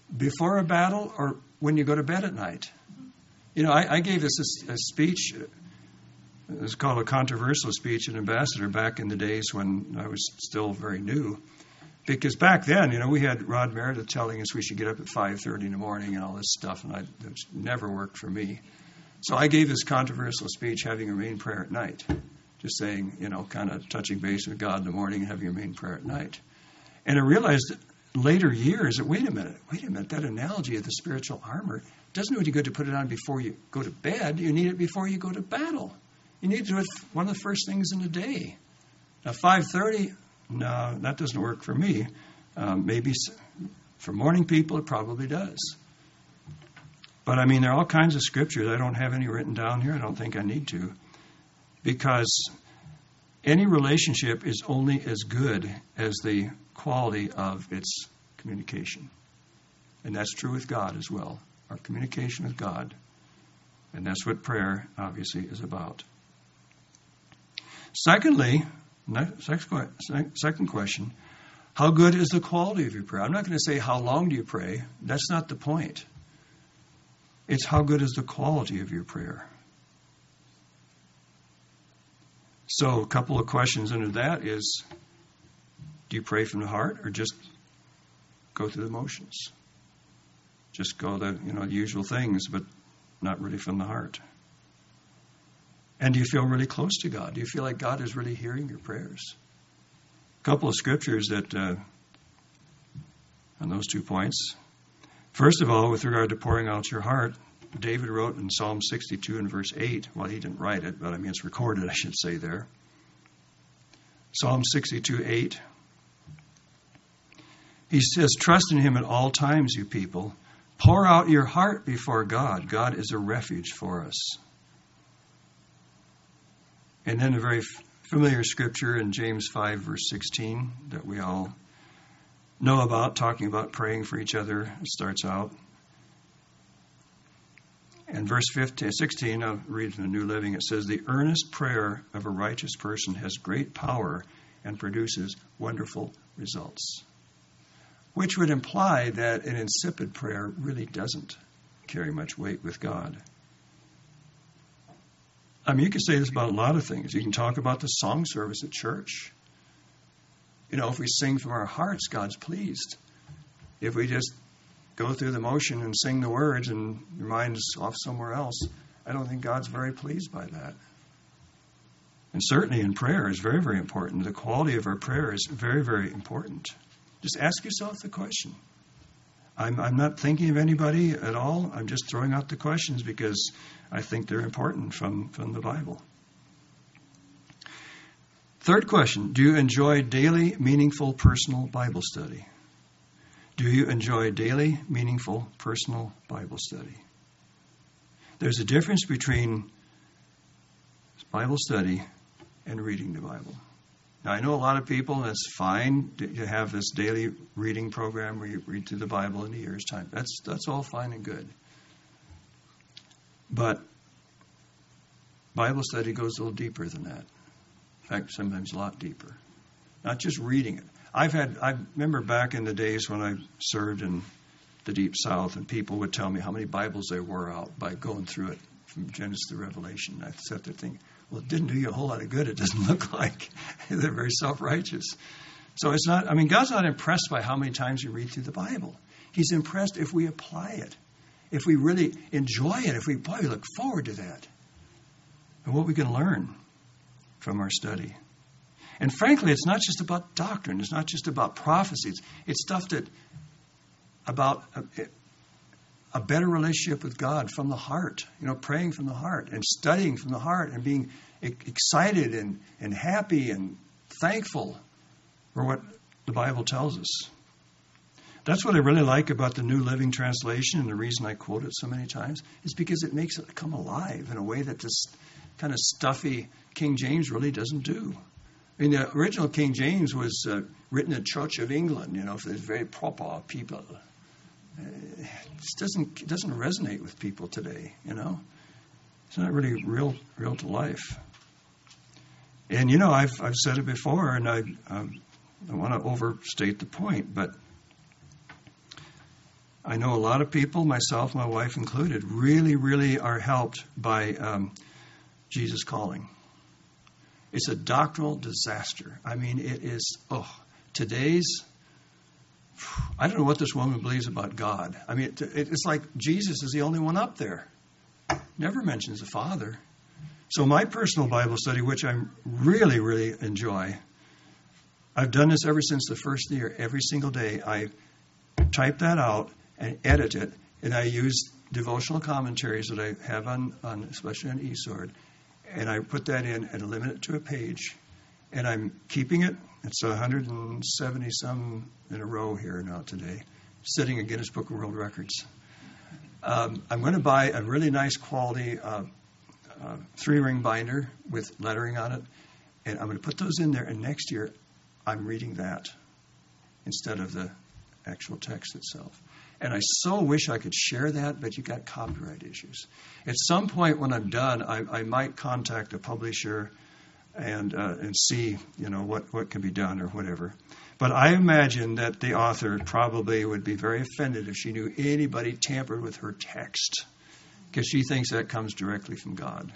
before a battle or when you go to bed at night? You know, I, I gave this a, a speech. It was called a controversial speech at Ambassador back in the days when I was still very new. Because back then, you know, we had Rod Meredith telling us we should get up at five thirty in the morning and all this stuff, and I, it never worked for me. So I gave this controversial speech having your main prayer at night. Just saying, you know, kind of touching base with God in the morning and having your main prayer at night. And I realized later years that, wait a minute, wait a minute, that analogy of the spiritual armor doesn't do any good to put it on before you go to bed. You need it before you go to battle. You need to do it one of the first things in the day. Now, five thirty, no, that doesn't work for me. Um, maybe for morning people, it probably does. But, I mean, there are all kinds of scriptures. I don't have any written down here. I don't think I need to. Because any relationship is only as good as the quality of its communication. And that's true with God as well. Our communication with God. And that's what prayer, obviously, is about. Secondly, second question, how good is the quality of your prayer? I'm not going to say how long do you pray. That's not the point. It's how good is the quality of your prayer. So a couple of questions under that is, do you pray from the heart or just go through the motions? Just go the, you know, the usual things, but not really from the heart. And do you feel really close to God? Do you feel like God is really hearing your prayers? A couple of scriptures that, uh, on those two points. First of all, with regard to pouring out your heart, David wrote in Psalm sixty-two and verse eight. Well, he didn't write it, but I mean it's recorded, I should say there. Psalm sixty-two, eight. He says, trust in him at all times, you people. Pour out your heart before God. God is a refuge for us. And then a very familiar scripture in James five, verse sixteen, that we all know about, talking about praying for each other. It starts out. And verse fifteen, sixteen, I'll read from the New Living. It says, the earnest prayer of a righteous person has great power and produces wonderful results. Which would imply that an insipid prayer really doesn't carry much weight with God. I mean, you can say this about a lot of things. You can talk about the song service at church. You know, if we sing from our hearts, God's pleased. If we just go through the motion and sing the words and your mind is off somewhere else, I don't think God's very pleased by that. And certainly in prayer is very, very important. The quality of our prayer is very, very important. Just ask yourself the question. I'm, I'm not thinking of anybody at all. I'm just throwing out the questions because I think they're important from, from the Bible. Third question, do you enjoy daily, meaningful, personal Bible study? Do you enjoy daily, meaningful, personal Bible study? There's a difference between Bible study and reading the Bible. Now, I know a lot of people, and it's fine to have this daily reading program where you read through the Bible in a year's time. That's that's all fine and good. But Bible study goes a little deeper than that. In fact, sometimes a lot deeper. Not just reading it. I've had, I remember back in the days when I served in the Deep South, and people would tell me how many Bibles they wore out by going through it from Genesis to Revelation. I sat there thinking, well, it didn't do you a whole lot of good. It doesn't look like. They're very self-righteous. So it's not, I mean, God's not impressed by how many times you read through the Bible. He's impressed if we apply it, if we really enjoy it, if we, boy, we look forward to that, and what we can learn from our study. And frankly, it's not just about doctrine. It's not just about prophecies. It's stuff that about a, a better relationship with God from the heart, you know, praying from the heart and studying from the heart and being excited and, and happy and thankful for what the Bible tells us. That's what I really like about the New Living Translation, and the reason I quote it so many times is because it makes it come alive in a way that this kind of stuffy King James really doesn't do. I mean, the original King James was uh, written in Church of England, you know, for these very proper people. Uh, it just doesn't, it doesn't resonate with people today, you know. It's not really real, real to life. And, you know, I've I've said it before, and I, um, I don't want to overstate the point, but I know a lot of people, myself, my wife included, really, really are helped by um, Jesus Calling. It's a doctrinal disaster. I mean, it is, oh, today's, I don't know what this woman believes about God. I mean, it, it's like Jesus is the only one up there. Never mentions the Father. So my personal Bible study, which I really, really enjoy, I've done this ever since the first year. Every single day, I type that out and edit it, and I use devotional commentaries that I have on, on especially on eSword, and I put that in and limit it to a page, and I'm keeping it. It's one hundred seventy some in a row here now today, sitting in Guinness Book of World Records. Um, I'm going to buy a really nice quality uh, uh, three-ring binder with lettering on it, and I'm going to put those in there, and next year I'm reading that instead of the actual text itself. And I so wish I could share that, but you got copyright issues. At some point when I'm done, I, I might contact a publisher and uh, and see, you know, what, what can be done or whatever. But I imagine that the author probably would be very offended if she knew anybody tampered with her text, because she thinks that comes directly from God.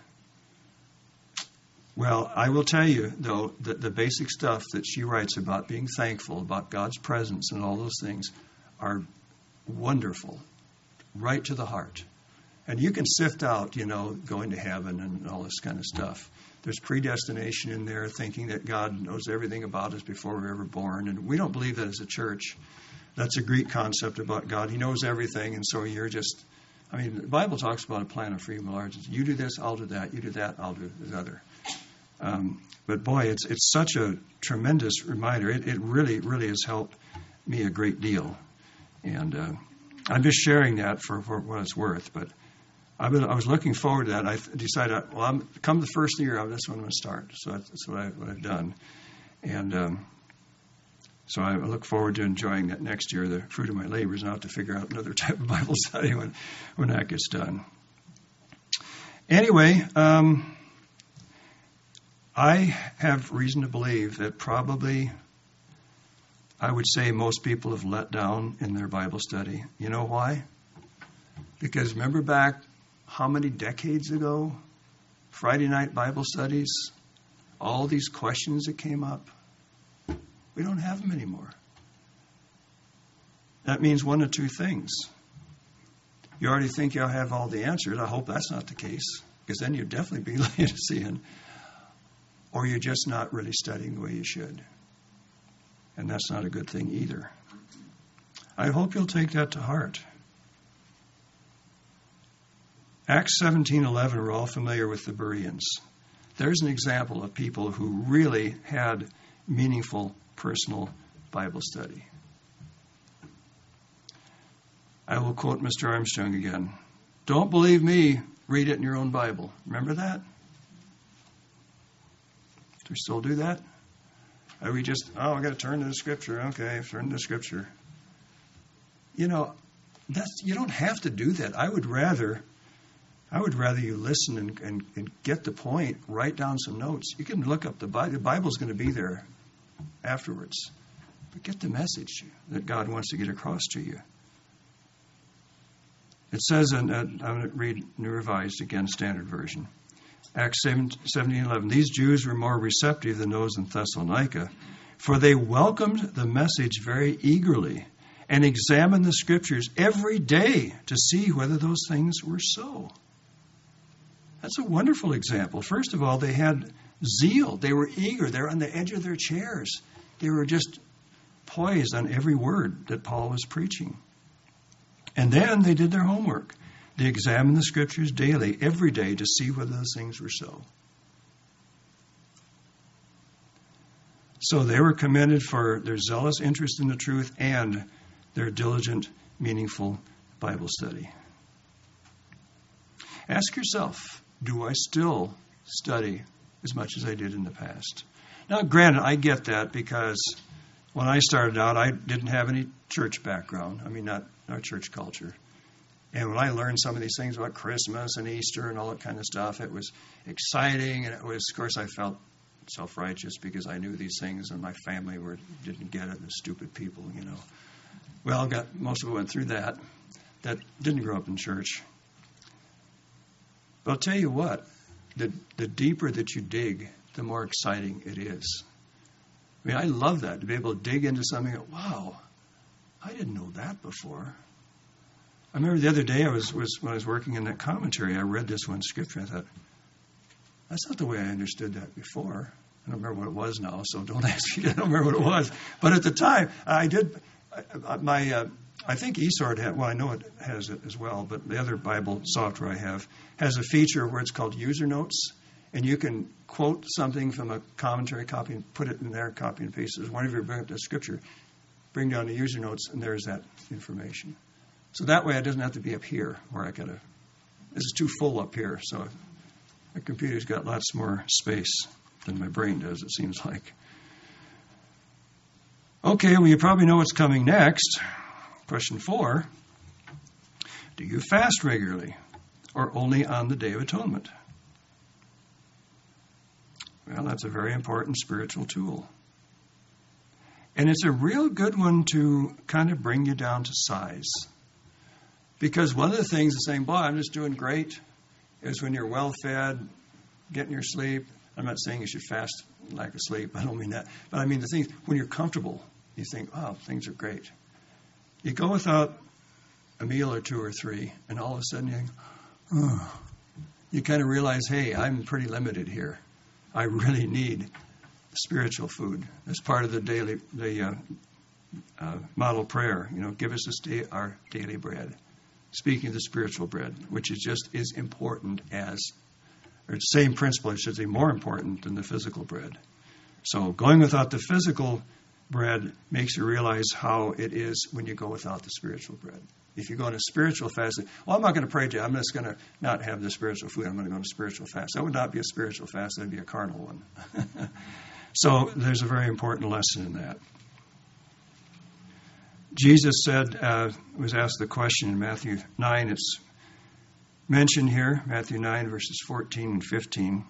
Well, I will tell you, though, that the basic stuff that she writes about being thankful, about God's presence and all those things are wonderful, right to the heart. And you can sift out, you know, going to heaven and all this kind of stuff. There's predestination in there, thinking that God knows everything about us before we're ever born. And we don't believe that as a church. That's a Greek concept about God. He knows everything, and so you're just, I mean, the Bible talks about a plan of free will. You do this, I'll do that. You do that, I'll do the other. Um, but boy, it's it's such a tremendous reminder. It, it really, really has helped me a great deal. And uh, I'm just sharing that for, for what it's worth. But I was, I was looking forward to that. I decided, well, I'm, come the first year, that's when I'm going to start. So that's, that's what, I, what I've done. And um, so I look forward to enjoying that next year. The fruit of my labors, and I'll have to figure out another type of Bible study when, when that gets done. Anyway, um, I have reason to believe that probably, I would say most people have let down in their Bible study. You know why? Because remember back how many decades ago, Friday night Bible studies, all these questions that came up, we don't have them anymore. That means one of two things. You already think you'll have all the answers. I hope that's not the case, because then you'd definitely be Laodicean. Or you're just not really studying the way you should. And that's not a good thing either. I hope you'll take that to heart. Acts seventeen eleven, we're all familiar with the Bereans. There's an example of people who really had meaningful personal Bible study. I will quote Mister Armstrong again. Don't believe me, read it in your own Bible. Remember that? Do we still do that? Are we just, oh, I got to turn to the Scripture. Okay, turn to the Scripture. You know, that's, you don't have to do that. I would rather, I would rather you listen and, and, and get the point. Write down some notes. You can look up the Bible. The Bible's going to be there afterwards. But get the message that God wants to get across to you. It says, and I'm going to read New Revised again, Standard Version. Acts seventeen eleven. These Jews were more receptive than those in Thessalonica, for they welcomed the message very eagerly and examined the Scriptures every day to see whether those things were so. That's a wonderful example. First of all, they had zeal. They were eager. They were on the edge of their chairs. They were just poised on every word that Paul was preaching. And then they did their homework. They examined the Scriptures daily, every day, to see whether those things were so. So they were commended for their zealous interest in the truth and their diligent, meaningful Bible study. Ask yourself, do I still study as much as I did in the past? Now, granted, I get that because when I started out, I didn't have any church background. I mean, not our church culture. And when I learned some of these things about Christmas and Easter and all that kind of stuff, it was exciting. And it was, of course, I felt self-righteous because I knew these things and my family were didn't get it. The stupid people, you know. Well, got most of it went through that. that didn't grow up in church. But I'll tell you what, the, the deeper that you dig, the more exciting it is. I mean, I love that, to be able to dig into something and go, wow, I didn't know that before. I remember the other day I was, was when I was working in that commentary, I read this one scripture. I thought, that's not the way I understood that before. I don't remember what it was now, so don't ask me. I don't remember what it was. But at the time, I did. I, my, uh, I think eSword had. Well, I know it has it as well. But the other Bible software I have has a feature where it's called user notes, and you can quote something from a commentary, copy and put it in there, copy and paste it. Whenever you bring up the scripture, bring down the user notes, and there's that information. So that way, it doesn't have to be up here where I gotta. This is too full up here, so the computer's got lots more space than my brain does, it seems like. Okay, well, you probably know what's coming next. Question four. Do you fast regularly or only on the Day of Atonement? Well, that's a very important spiritual tool. And it's a real good one to kind of bring you down to size. Because one of the things is saying, boy, I'm just doing great, is when you're well-fed, getting your sleep. I'm not saying you should fast lack of sleep. I don't mean that. But I mean the thing, when you're comfortable, you think, oh, things are great. You go without a meal or two or three, and all of a sudden you think, oh, you kind of realize, hey, I'm pretty limited here. I really need spiritual food. As part of the daily, the uh, uh, model prayer, you know, give us this day our daily bread. Speaking of the spiritual bread, which is just as important as, or the same principle, I should say, more important than the physical bread. So going without the physical bread makes you realize how it is when you go without the spiritual bread. If you go on a spiritual fast, well, I'm not going to pray today. I'm just going to not have the spiritual food. I'm going to go on a spiritual fast. That would not be a spiritual fast. That would be a carnal one. So there's a very important lesson in that. Jesus said, uh, was asked the question in Matthew nine. It's mentioned here, Matthew nine, verses fourteen and fifteen.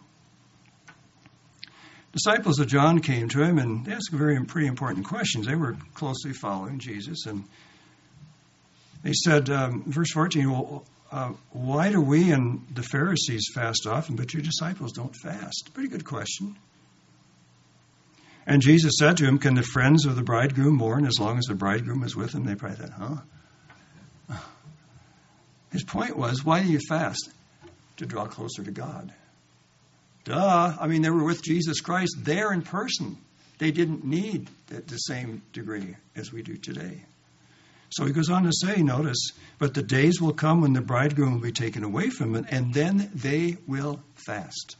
Disciples of John came to him and they asked very pretty important questions. They were closely following Jesus, and they said, um, verse fourteen, well, uh, why do we and the Pharisees fast often, but your disciples don't fast? Pretty good question. And Jesus said to him, can the friends of the bridegroom mourn as long as the bridegroom is with them? They probably thought, huh? His point was, why do you fast? To draw closer to God. Duh. I mean, they were with Jesus Christ there in person. They didn't need the, the same degree as we do today. So he goes on to say, notice, but the days will come when the bridegroom will be taken away from him, and then they will fast.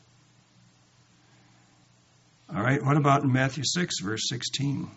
All right, what about in Matthew six, verse sixteen?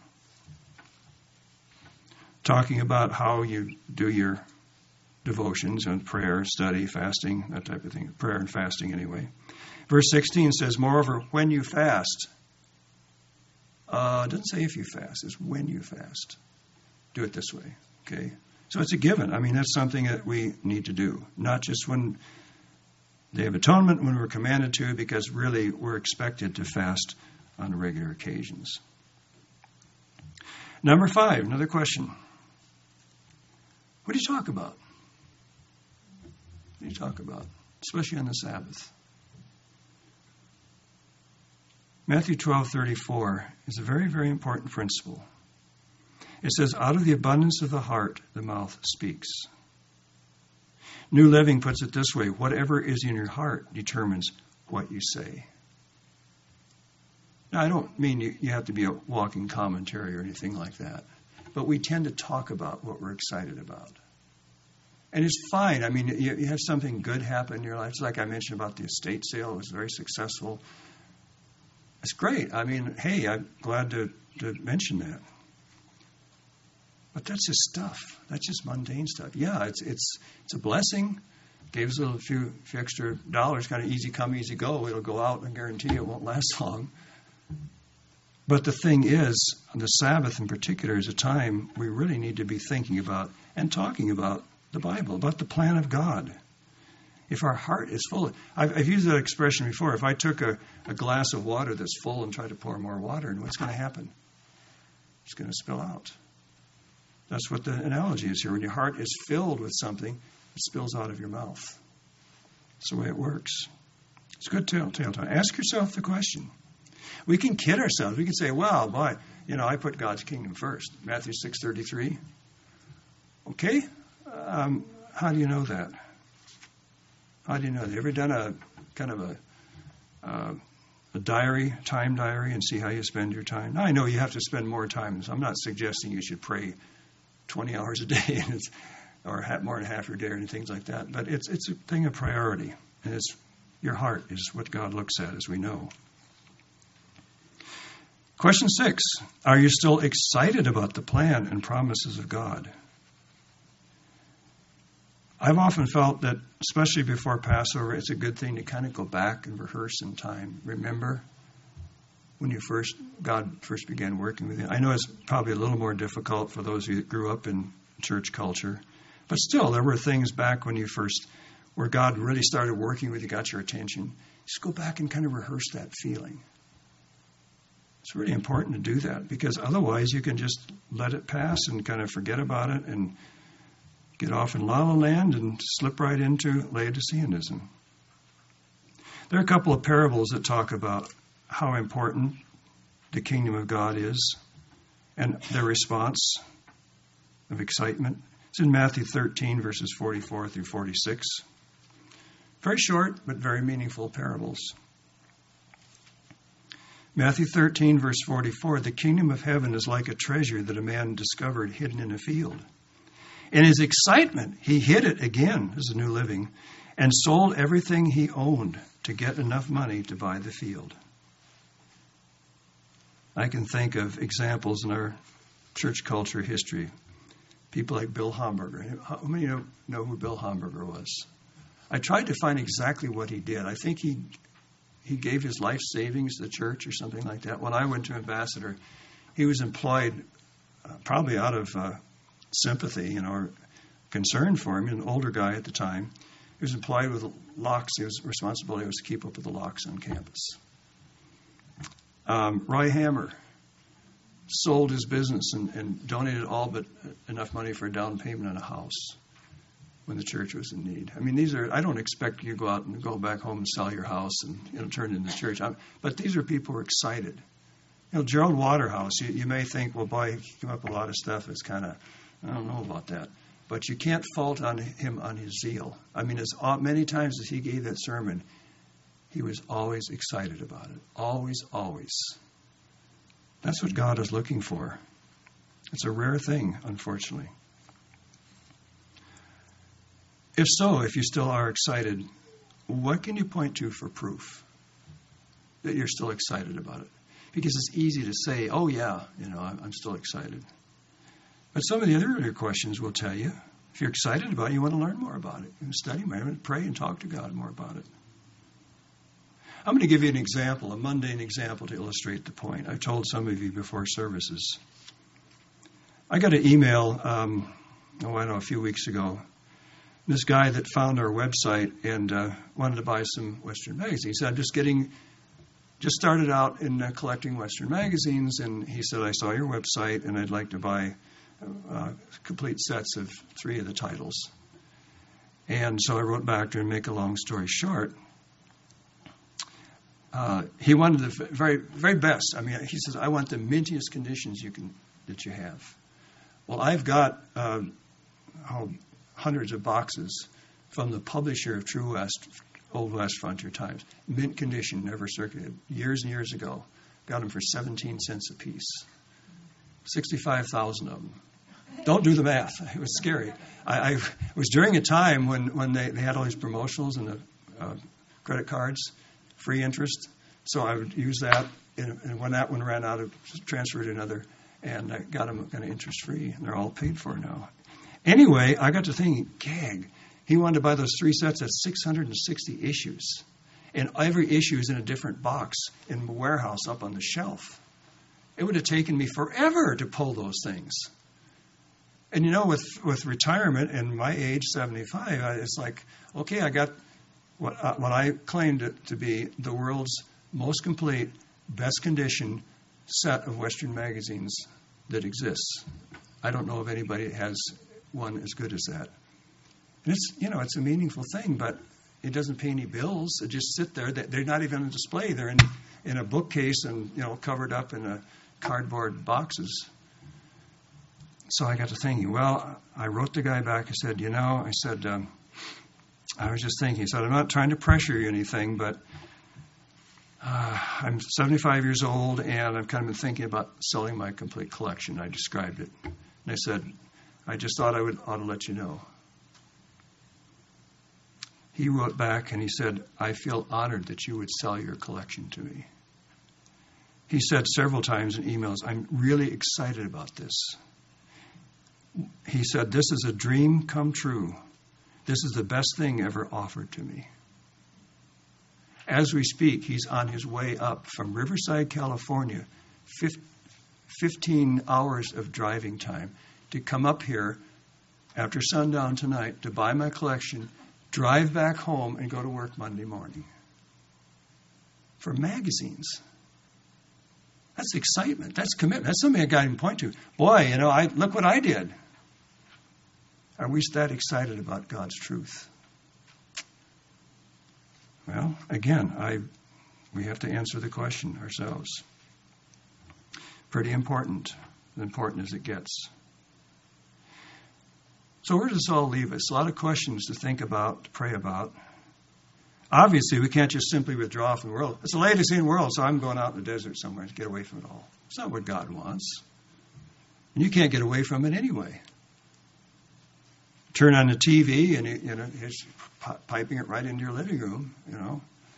Talking about how you do your devotions and prayer, study, fasting, that type of thing. Prayer and fasting anyway. Verse sixteen says, moreover, when you fast, uh, it doesn't say if you fast, it's when you fast. Do it this way, okay? So it's a given. I mean, that's something that we need to do. Not just when Day of Atonement, when we're commanded to, because really we're expected to fast on regular occasions. Number five, another question. What do you talk about? What do you talk about? Especially on the Sabbath. Matthew twelve thirty-four is a very, very important principle. It says, out of the abundance of the heart, the mouth speaks. New Living puts it this way, whatever is in your heart determines what you say. Now, I don't mean you, you have to be a walking commentary or anything like that, but we tend to talk about what we're excited about. And it's fine. I mean, you, you have something good happen in your life. It's like I mentioned about the estate sale. It was very successful. It's great. I mean, hey, I'm glad to, to mention that. But that's just stuff. That's just mundane stuff. Yeah, it's it's it's a blessing. Gave us a little few, few extra dollars, kind of easy come, easy go. It'll go out, and I guarantee it won't last long. But the thing is, the Sabbath in particular is a time we really need to be thinking about and talking about the Bible, about the plan of God. If our heart is full, I've, I've used that expression before. If I took a, a glass of water that's full and tried to pour more water in, what's going to happen? It's going to spill out. That's what the analogy is here. When your heart is filled with something, it spills out of your mouth. That's the way it works. It's good telltale time. Ask yourself the question. We can kid ourselves. We can say, well, boy, you know, I put God's kingdom first. Matthew six thirty-three. Okay. Um, how do you know that? How do you know that? Have you ever done a kind of a, uh, a diary, time diary, and see how you spend your time? Now, I know you have to spend more time. So I'm not suggesting you should pray twenty hours a day or have more than half your day or anything like that. But it's it's a thing of priority. And it's your heart is what God looks at, as we know. Question six, are you still excited about the plan and promises of God? I've often felt that, especially before Passover, it's a good thing to kind of go back and rehearse in time. Remember when you first, God first began working with you. I know it's probably a little more difficult for those of you that grew up in church culture, but still, there were things back when you first, where God really started working with you, got your attention. Just go back and kind of rehearse that feeling. It's really important to do that, because otherwise you can just let it pass and kind of forget about it and get off in La La Land and slip right into Laodiceanism. There are a couple of parables that talk about how important the kingdom of God is and their response of excitement. It's in Matthew thirteen, verses forty-four through forty-six. Very short, but very meaningful parables. Matthew thirteen, verse forty-four, the kingdom of heaven is like a treasure that a man discovered hidden in a field. In his excitement, he hid it again, as a New Living, and sold everything he owned to get enough money to buy the field. I can think of examples in our church culture history. People like Bill Hamburger. How many know, know who Bill Hamburger was? I tried to find exactly what he did. I think he he gave his life savings to the church or something like that. When I went to Ambassador, he was employed uh, probably out of uh, sympathy, you know, or concern for him. An older guy at the time. He was employed with locks. His responsibility was to keep up with the locks on campus. Um, Roy Hammer sold his business and, and donated all but enough money for a down payment on a house when the church was in need. I mean, these are, I don't expect you to go out and go back home and sell your house and, you know, turn it into church. I'm, but these are people who are excited. You know, Gerald Waterhouse, you, you may think, well, boy, he came up with a lot of stuff that's kind of, I don't know about that. But you can't fault on him on his zeal. I mean, as many times as he gave that sermon, he was always excited about it. Always, always. That's what God is looking for. It's a rare thing, unfortunately. If so, if you still are excited, what can you point to for proof that you're still excited about it? Because it's easy to say, oh, yeah, you know, I'm still excited. But some of the other questions will tell you, if you're excited about it, you want to learn more about it. You want to study more, and pray and talk to God more about it. I'm going to give you an example, a mundane example to illustrate the point. I've told some of you before services. I got an email, um, oh, I don't know, a few weeks ago. This guy that found our website and uh, wanted to buy some Western magazines. He said, I'm just getting, just started out in uh, collecting Western magazines, and he said, I saw your website, and I'd like to buy uh, complete sets of three of the titles. And so I wrote back to him, make a long story short. Uh, he wanted the very, very best. I mean, he says, I want the mintiest conditions you can that you have. Well, I've got uh, oh, hundreds of boxes from the publisher of True West, Old West Frontier Times. Mint condition, never circulated. Years and years ago. Got them for seventeen cents a piece. sixty-five thousand of them. Don't do the math. It was scary. I, I it was during a time when, when they, they had all these promotionals and the uh, credit cards, free interest. So I would use that, and, and when that one ran out, I transferred to another, and I got them kind of interest-free, and they're all paid for now. Anyway, I got to thinking, gag, he wanted to buy those three sets at six hundred sixty issues. And every issue is in a different box in a warehouse up on the shelf. It would have taken me forever to pull those things. And, you know, with, with retirement and my age, seventy-five, I, it's like, okay, I got what, uh, what I claimed it to be the world's most complete, best condition set of Western magazines that exists. I don't know of anybody that has one as good as that. And it's, you know, it's a meaningful thing, but it doesn't pay any bills. They just sit there. They're not even on display. They're in, in a bookcase and, you know, covered up in a cardboard boxes. So I got to thinking, well, I wrote the guy back. I said, you know, I said, um, I was just thinking. He said, I'm not trying to pressure you or anything, but uh, I'm seventy-five years old, and I've kind of been thinking about selling my complete collection. I described it. And I said, I just thought I would ought to let you know. He wrote back, and he said, I feel honored that you would sell your collection to me. He said several times in emails, I'm really excited about this. He said, this is a dream come true. This is the best thing ever offered to me. As we speak, he's on his way up from Riverside, California, fifteen hours of driving time, to come up here after sundown tonight to buy my collection, drive back home, and go to work Monday morning. For magazines. That's excitement. That's commitment. That's something a guy can point to. Boy, you know, I look what I did. Are we that excited about God's truth? Well, again, I we have to answer the question ourselves. Pretty important, as important as it gets. So where does this all leave us? A lot of questions to think about, to pray about. Obviously, we can't just simply withdraw from the world. It's the latest in the world, so I'm going out in the desert somewhere to get away from it all. It's not what God wants. And you can't get away from it anyway. Turn on the T V, and it, you know, it's piping it right into your living room, you know.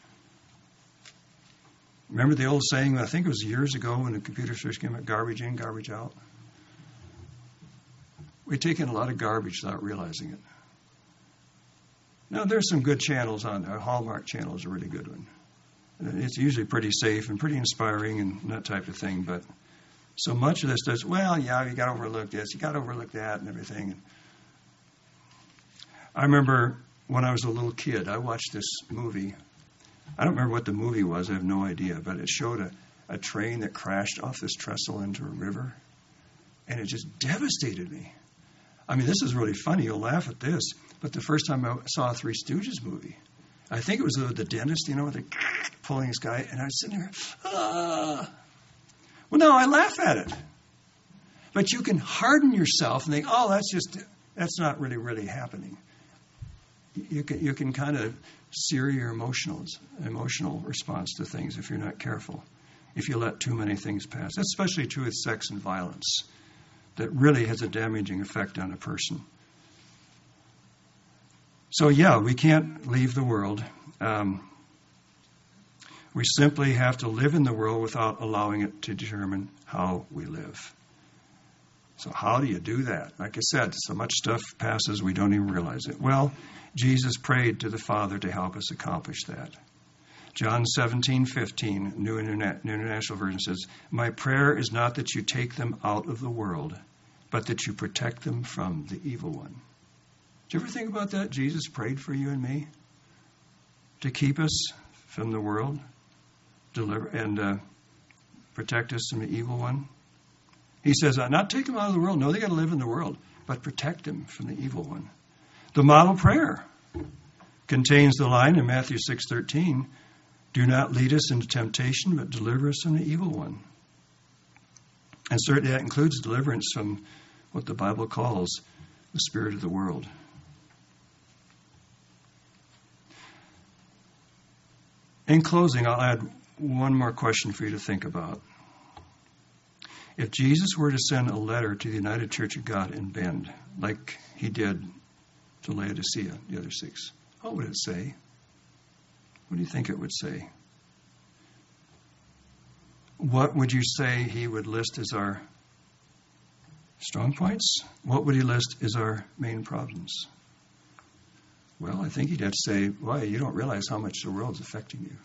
Remember the old saying, I think it was years ago when the computer first came out, garbage in, garbage out? We take in a lot of garbage without realizing it. Now, there's some good channels on there. Hallmark Channel is a really good one. It's usually pretty safe and pretty inspiring and that type of thing. But so much of this does, well, yeah, you got to overlook this, you got to overlook that and everything. I remember when I was a little kid, I watched this movie. I don't remember what the movie was. I have no idea. But it showed a, a train that crashed off this trestle into a river. And it just devastated me. I mean, this is really funny. You'll laugh at this. But the first time I saw a Three Stooges movie, I think it was the, the dentist, you know, the pulling this guy. And I was sitting there, ah. Well, no, I laugh at it. But you can harden yourself and think, oh, that's just, that's not really, really happening. You can you can kind of sear your emotional emotional response to things if you're not careful, if you let too many things pass. That's especially true with sex and violence. That really has a damaging effect on a person. So yeah, we can't leave the world. Um, we simply have to live in the world without allowing it to determine how we live. So how do you do that? Like I said, so much stuff passes we don't even realize it. Well, Jesus prayed to the Father to help us accomplish that. John seventeen fifteen, New International Version says, my prayer is not that you take them out of the world, but that you protect them from the evil one. Did you ever think about that? Jesus prayed for you and me to keep us from the world, deliver and uh, protect us from the evil one. He says, not take them out of the world. No, they got to live in the world, but protect them from the evil one. The model prayer contains the line in Matthew six thirteen, do not lead us into temptation, but deliver us from the evil one. And certainly that includes deliverance from what the Bible calls the spirit of the world. In closing, I'll add one more question for you to think about. If Jesus were to send a letter to the United Church of God in Bend, like he did to Laodicea, the other six, what would it say? What do you think it would say? What would you say he would list as our strong points? What would he list as our main problems? Well, I think he'd have to say, why, you don't realize how much the world's affecting you.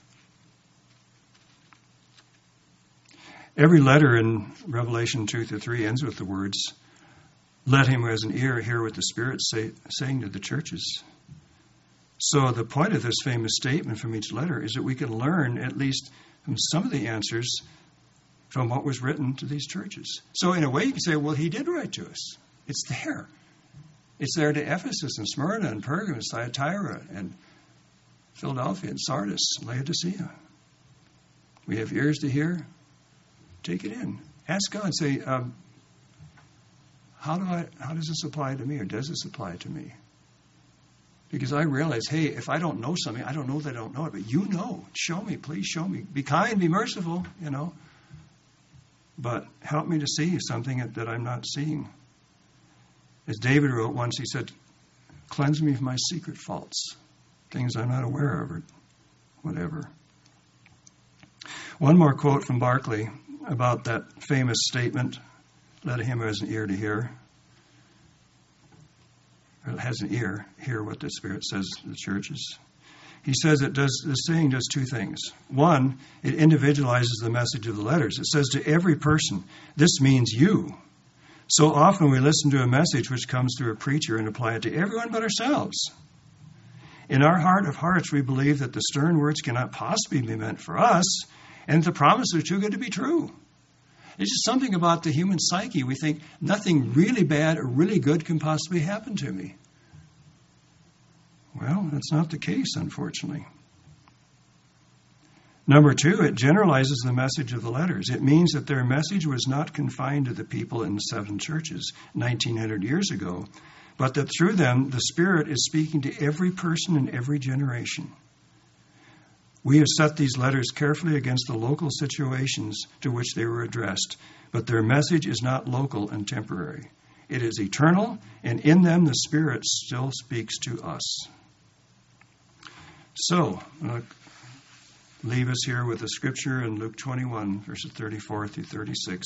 Every letter in Revelation two through three ends with the words, let him who has an ear hear what the Spirit's say, saying to the churches. So the point of this famous statement from each letter is that we can learn, at least from some of the answers, from what was written to these churches. So in a way, you can say, well, he did write to us. It's there. It's there to Ephesus and Smyrna and Pergamos, Thyatira and Philadelphia and Sardis, Laodicea. We have ears to hear. Take it in. Ask God. Say, um, how do I? How does this apply to me, or does this apply to me? Because I realize, hey, if I don't know something, I don't know that I don't know it. But you know. Show me. Please show me. Be kind. Be merciful, you know. But help me to see something that I'm not seeing. As David wrote once, he said, cleanse me from my secret faults, things I'm not aware of, or whatever. One more quote from Barclay about that famous statement, let him who has an ear to hear, or has an ear, hear what the Spirit says to the churches. He says it does, the saying does two things. One, it individualizes the message of the letters. It says to every person, this means you. So often we listen to a message which comes through a preacher and apply it to everyone but ourselves. In our heart of hearts, we believe that the stern words cannot possibly be meant for us, and the promises are too good to be true. It's just something about the human psyche. We think nothing really bad or really good can possibly happen to me. Well, that's not the case, unfortunately. Number two, it generalizes the message of the letters. It means that their message was not confined to the people in the seven churches nineteen hundred years ago, but that through them, the Spirit is speaking to every person in every generation. We have set these letters carefully against the local situations to which they were addressed, but their message is not local and temporary. It is eternal, and in them the Spirit still speaks to us. So, uh, leave us here with a scripture in Luke twenty-one, verses thirty-four through thirty-six.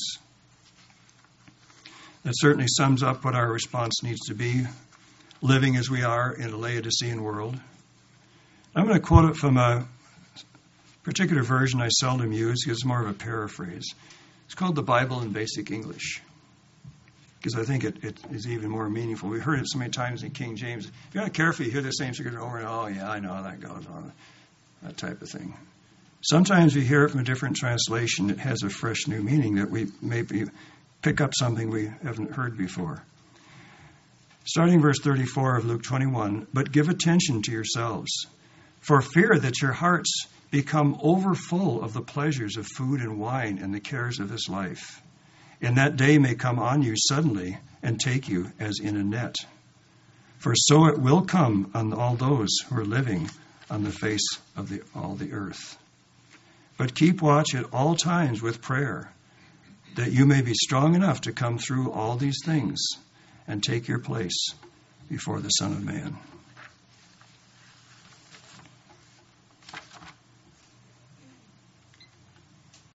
That certainly sums up what our response needs to be, living as we are in a Laodicean world. I'm going to quote it from a particular version I seldom use because it's more of a paraphrase. It's called the Bible in Basic English, because I think it, it is even more meaningful. We've heard it so many times in King James. If you're not careful, you hear the same scripture over and over. Oh, yeah, I know how that goes on. That type of thing. Sometimes we hear it from a different translation. It has a fresh new meaning that we maybe pick up something we haven't heard before. Starting verse thirty-four of Luke twenty-one, but give attention to yourselves, for fear that your hearts become overfull of the pleasures of food and wine and the cares of this life. And that day may come on you suddenly and take you as in a net. For so it will come on all those who are living on the face of the, all the earth. But keep watch at all times with prayer, that you may be strong enough to come through all these things and take your place before the Son of Man.